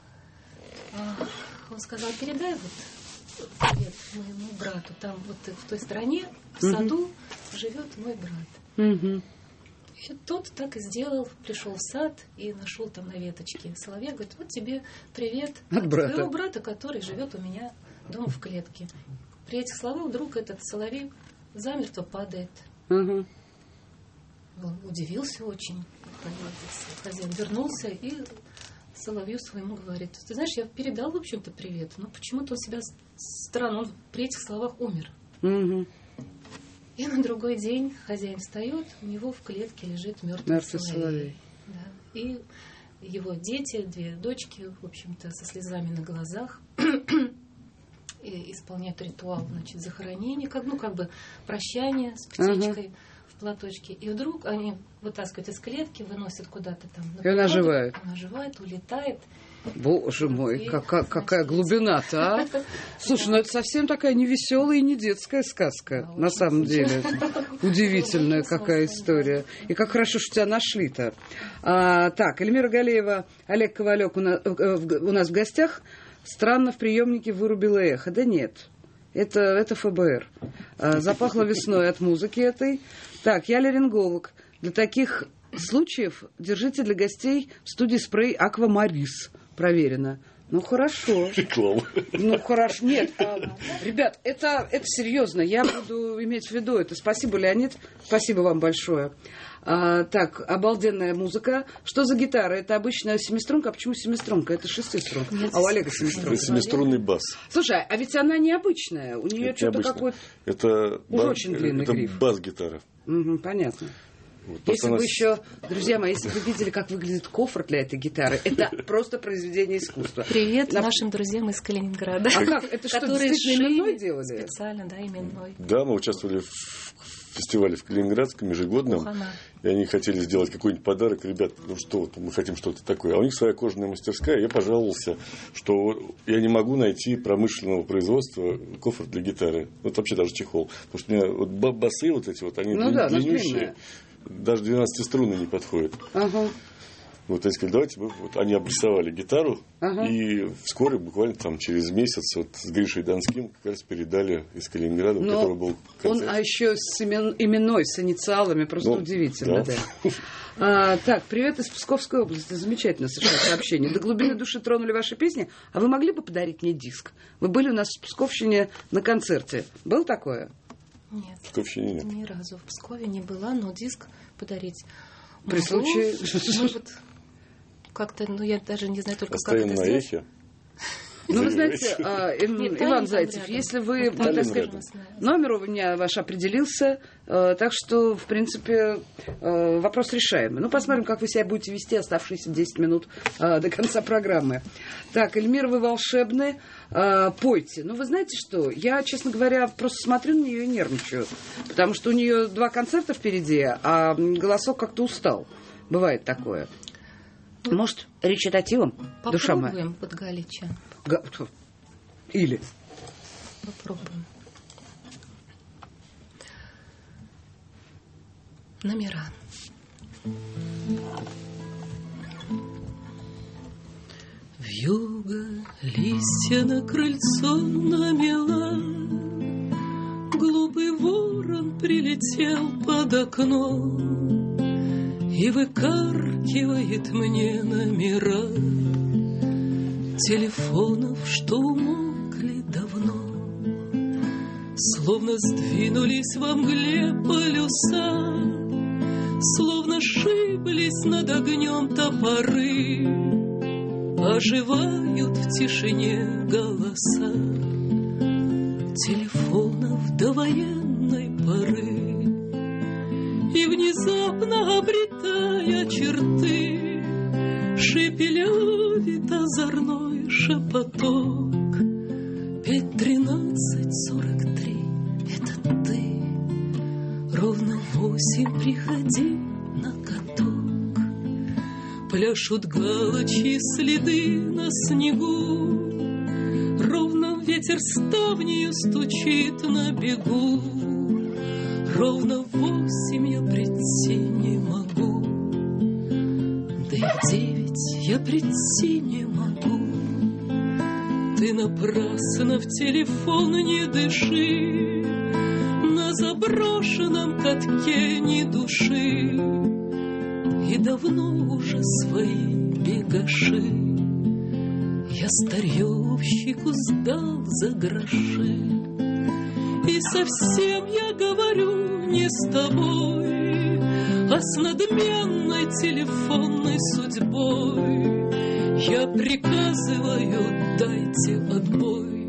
Он сказал, передай привет моему брату. Там вот в той стране, в саду, живет мой брат. И тот так и сделал. Пришел в сад и нашел там на веточке. Соловей говорит, вот тебе привет от твоего брата, который живет у меня дома в клетке. При этих словах вдруг этот соловей замертво падает. Он удивился очень. Хозяин вернулся и соловью своему говорит, ты знаешь, я передал, в общем-то, привет, но почему-то он себя странно, он при этих словах умер. И на другой день хозяин встает, у него в клетке лежит мертвый соловей. Да. И его дети, 2 дочки, в общем-то, со слезами на глазах. и исполняют ритуал, значит, захоронения, как бы прощание с птичкой в платочке. И вдруг они вытаскивают из клетки, выносят куда-то там. И она оживает. Она оживает, улетает. Боже мой, какая глубина-то, а? Слушай, ну это совсем такая не веселая и не детская сказка, на самом деле. Удивительная какая история. И как хорошо, что тебя нашли-то. Так, Эльмира Галеева, Олег Ковалек у нас в гостях. Странно, в приемнике вырубило эхо. Да нет, это ФБР. Запахло весной от музыки этой. Так, я ларинголог. Для таких случаев держите для гостей в студии спрей «Аквамарис». Проверено. Ну, хорошо. Реклама. Ну, хорошо. Нет, ребят, это серьезно. Я буду иметь в виду это. Спасибо, Леонид. Спасибо вам большое. Так, обалденная музыка. Что за гитара? Это обычная семиструнка. А почему семиструнка? Это шестиструнка. А у Олега семиструнка. Это семиструнный бас. Слушай, а ведь она необычная. У нее что-то какое-то... Это очень длинный гриф. Это бас-гитара. Понятно. Вот, если бы еще, друзья мои, если бы вы видели, как выглядит кофр для этой гитары, это просто произведение искусства. Привет нашим друзьям из Калининграда. А как? Это что, действительно именной делали? Специально, да, именной. Да, мы участвовали в фестивале в Калининградском ежегодном, и они хотели сделать какой-нибудь подарок. Ребят, ну что, вот, мы хотим что-то такое. А у них своя кожаная мастерская. Я пожаловался, что я не могу найти промышленного производства кофр для гитары. Вот вообще даже чехол. Потому что у меня вот басы вот эти вот, они длиннющие. Даже 12-струнные не подходят. Вот, они сказали, давайте, вот они обрисовали гитару, и вскоре, буквально там через месяц, вот с Гришей Донским как раз передали из Калининграда, у которого был концерт. Он, еще с именной, с инициалами, просто удивительно. Да. Так, привет из Псковской области. Замечательно совершенно сообщение. До глубины души тронули ваши песни. А вы могли бы подарить мне диск? Вы были у нас в Псковщине на концерте. Было такое? Нет, в Псковщине нет. Ни разу в Пскове не была, но диск подарить. При случае... Может, как-то, я даже не знаю только, оставим как это на сделать. эхе. Ну, вы знаете, Иван Зайцев, если вы, так сказать, номер у меня ваш определился, так что, в принципе, вопрос решаемый. Ну, посмотрим, как вы себя будете вести оставшиеся 10 минут до конца программы. Так, Эльмира, вы волшебны, пойте. Ну, вы знаете что, я, честно говоря, просто смотрю на нее и нервничаю, потому что у нее 2 концерта впереди, а голосок как-то устал. Бывает такое. Может, речитативом, душа моя? Попробуем под Галича. Или? Попробуем. Номера. Вьюга листья на крыльцо намела, глупый ворон прилетел под окно и выкаркивает мне номера телефонов, что умолкли давно, словно сдвинулись во мгле полюса, словно шиблись над огнем топоры, оживают в тишине голоса телефонов до военной поры. И внезапно обретая черты, шепелявит озорной шепоток. 5:13:43, это ты. Ровно 8 приходи на каток. Пляшут галочьи следы на снегу, ровно ветер ставнею стучит на бегу. Ровно 8 я прийти не могу, да и 9 я прийти не могу. Ты напрасно в телефон не дыши, на заброшенном катке ни души, и давно уже свои бегаши я старьевщику сдал за гроши. И совсем я говорю не с тобой, а с надменной телефонной судьбой. Я приказываю, дайте отбой,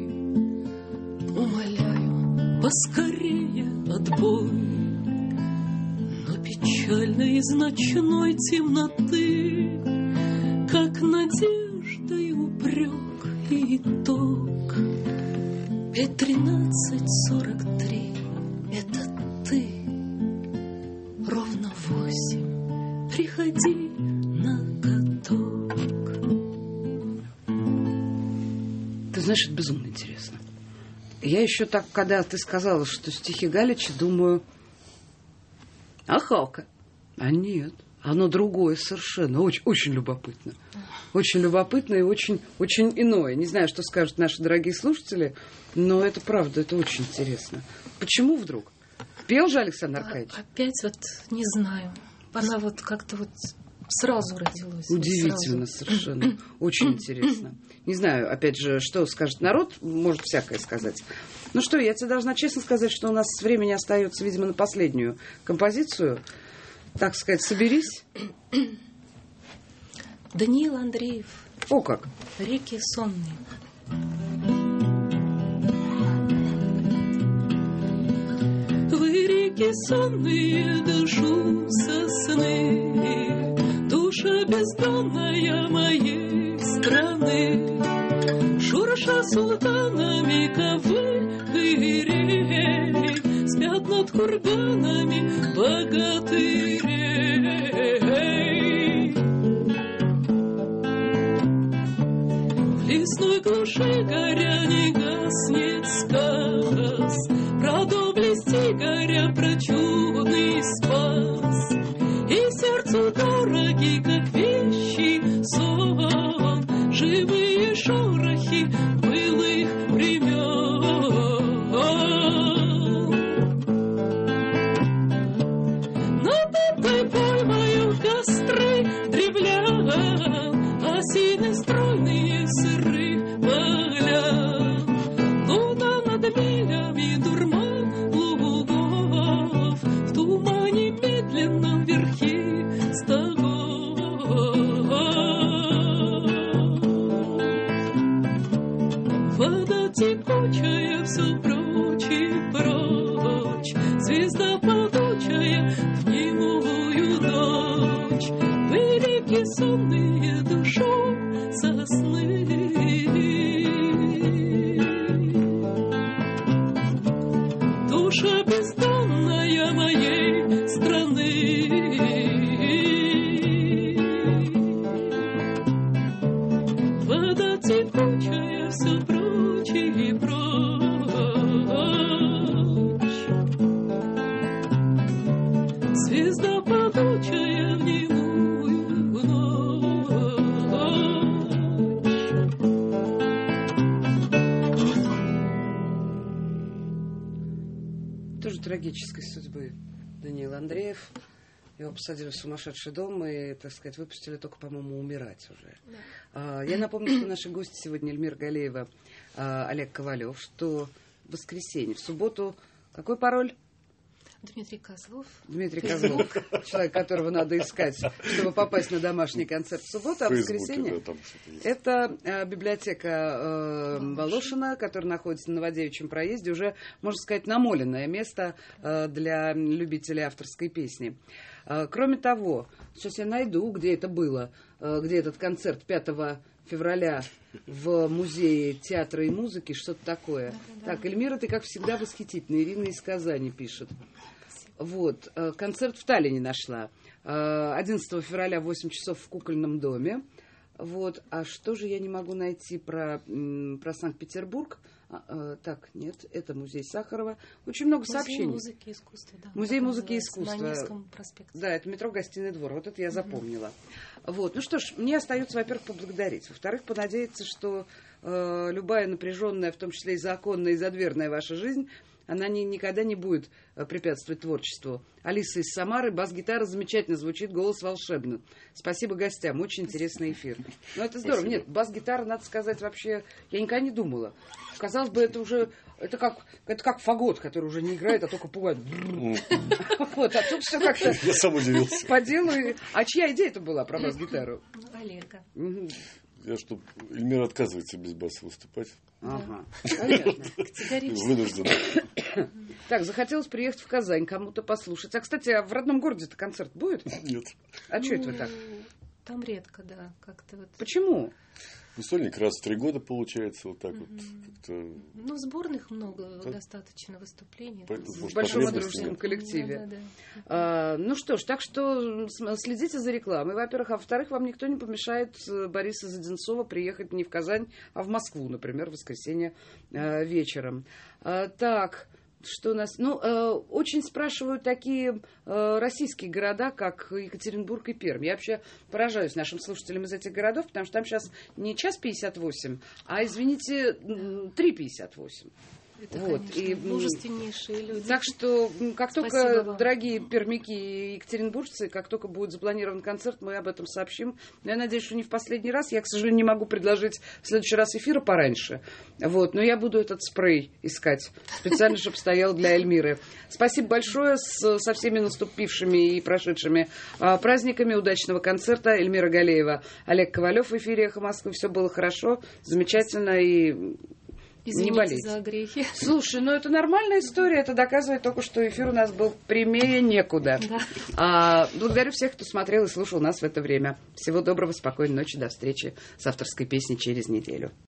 умоляю, поскорее отбой. Но печально из ночной темноты, как надежда и упрек и итог, Ведь 13:43 — это ты. Ровно 8 приходи на каток. Ты знаешь, это безумно интересно. Я еще так, когда ты сказала, что стихи Галича, думаю, а Халка? А нет, оно другое совершенно. Очень, очень любопытно. Очень любопытно и очень, очень иное. Не знаю, что скажут наши дорогие слушатели, но это правда, это очень интересно. Почему вдруг? Пел же Александр Аркадьевич? Опять вот не знаю. Она вот как-то вот сразу родилась. Удивительно совершенно. Очень интересно. Не знаю, опять же, что скажет народ, может всякое сказать. Ну что, я тебе должна честно сказать, что у нас времени остается, видимо, на последнюю композицию. Так сказать, соберись. Даниил Андреев. О как! «Реки сонные». Вы, реки сонные, душу сосны, душа бездонная моей страны, шурша султанами ковырей, спят над курганами богатырей. В лесной глуши горя не гаснет сказ, про доблесть Игоря, про чудный спас, и сердцу дороги, как вещий сон, живые шорохи былых времен. Над этой поймою костры древлян, осины стройные сырых поля, луна над милями дурман лугов, в тумане медленном верхи стогов. Вода текучая все прочь и прочь, звезда падучая в немую ночь. Вы, реки сонные, душу сосны, душа бездонная моей страны. Вода текучая все прочь и прочь, звезда падучая в немую ночь. Тоже трагической судьбы Даниил Андреев. Его посадили в сумасшедший дом и, так сказать, выпустили только, по-моему, умирать уже. Да. Я напомню, что наши гости сегодня Эльмира Галеева, Олег Ковалев, что в воскресенье, в субботу, какой пароль? Дмитрий Козлов. Дмитрий Козлов, человек, которого надо искать, чтобы попасть на домашний концерт в субботу, а в воскресенье это библиотека Волошина, которая находится на Новодевичьем проезде, уже, можно сказать, намоленное место для любителей авторской песни. Кроме того, сейчас я найду, где это было, где этот концерт 5 февраля в Музее театра и музыки, что-то такое. Да. Так, Эльмира, ты, как всегда, восхитительна. Ирина из Казани пишет. Вот, концерт в Таллине нашла. 11 февраля в 8 часов в Кукольном доме. Вот, а что же я не могу найти про Санкт-Петербург? Так, нет, это музей Сахарова. Очень много сообщений. Музей музыки и искусства, да. Музей музыки и искусства. На Невском проспекте. Да, это метро Гостиный двор. Вот это я запомнила. Вот, ну что ж, мне остается, во-первых, поблагодарить. Во-вторых, понадеяться, что любая напряженная, в том числе и законная, и задверная ваша жизнь, она никогда не будет препятствовать творчеству. Алиса из Самары, бас-гитара замечательно звучит, голос волшебный. Спасибо гостям, очень интересный эфир. Ну, это здорово. Спасибо. Нет, бас-гитара, надо сказать, вообще, я никогда не думала. Казалось бы, это уже, это как фагот, который уже не играет, а только пугает. Вот, а тут все как-то... Я сам удивился. По делу. А чья идея это была про бас-гитару? Олега. Я что, Эльмира отказывается без баса выступать. Ага, понятно. Вынужден. Так, захотелось приехать в Казань, кому-то послушать. А, кстати, а в родном городе-то концерт будет? Нет. А что это вы так? Там редко, да, как-то вот. Почему? Сольник раз в 3 года получается, вот так вот. Как-то... Ну, сборных много, достаточно выступлений. В большом дружеском коллективе. Да. Ну что ж, так что следите за рекламой, во-первых. А во-вторых, вам никто не помешает Бориса Зоденцова приехать не в Казань, а в Москву, например, в воскресенье вечером. Так... Что у нас? Ну, очень спрашивают такие российские города, как Екатеринбург и Пермь. Я вообще поражаюсь нашим слушателям из этих городов, потому что там сейчас не 1:58, а, извините, 3:58. Это, вот. конечно, И мужественнейшие люди. Так что, как Спасибо только, вам, дорогие пермяки и екатеринбуржцы, как только будет запланирован концерт, мы об этом сообщим. Но я надеюсь, что не в последний раз. Я, к сожалению, не могу предложить в следующий раз эфира пораньше. Вот. Но я буду этот спрей искать специально, чтобы стоял для Эльмиры. Спасибо большое со всеми наступившими и прошедшими праздниками. Удачного концерта. Эльмира Галеева, Олег Ковалев в эфире «Эхо Москвы». Все было хорошо, замечательно и... Извините не болеть. за грехи. Слушай, ну это нормальная история. Это доказывает только, что эфир у нас был прямее некуда. Да. Благодарю всех, кто смотрел и слушал нас в это время. Всего доброго, спокойной ночи. До встречи с авторской песней через неделю.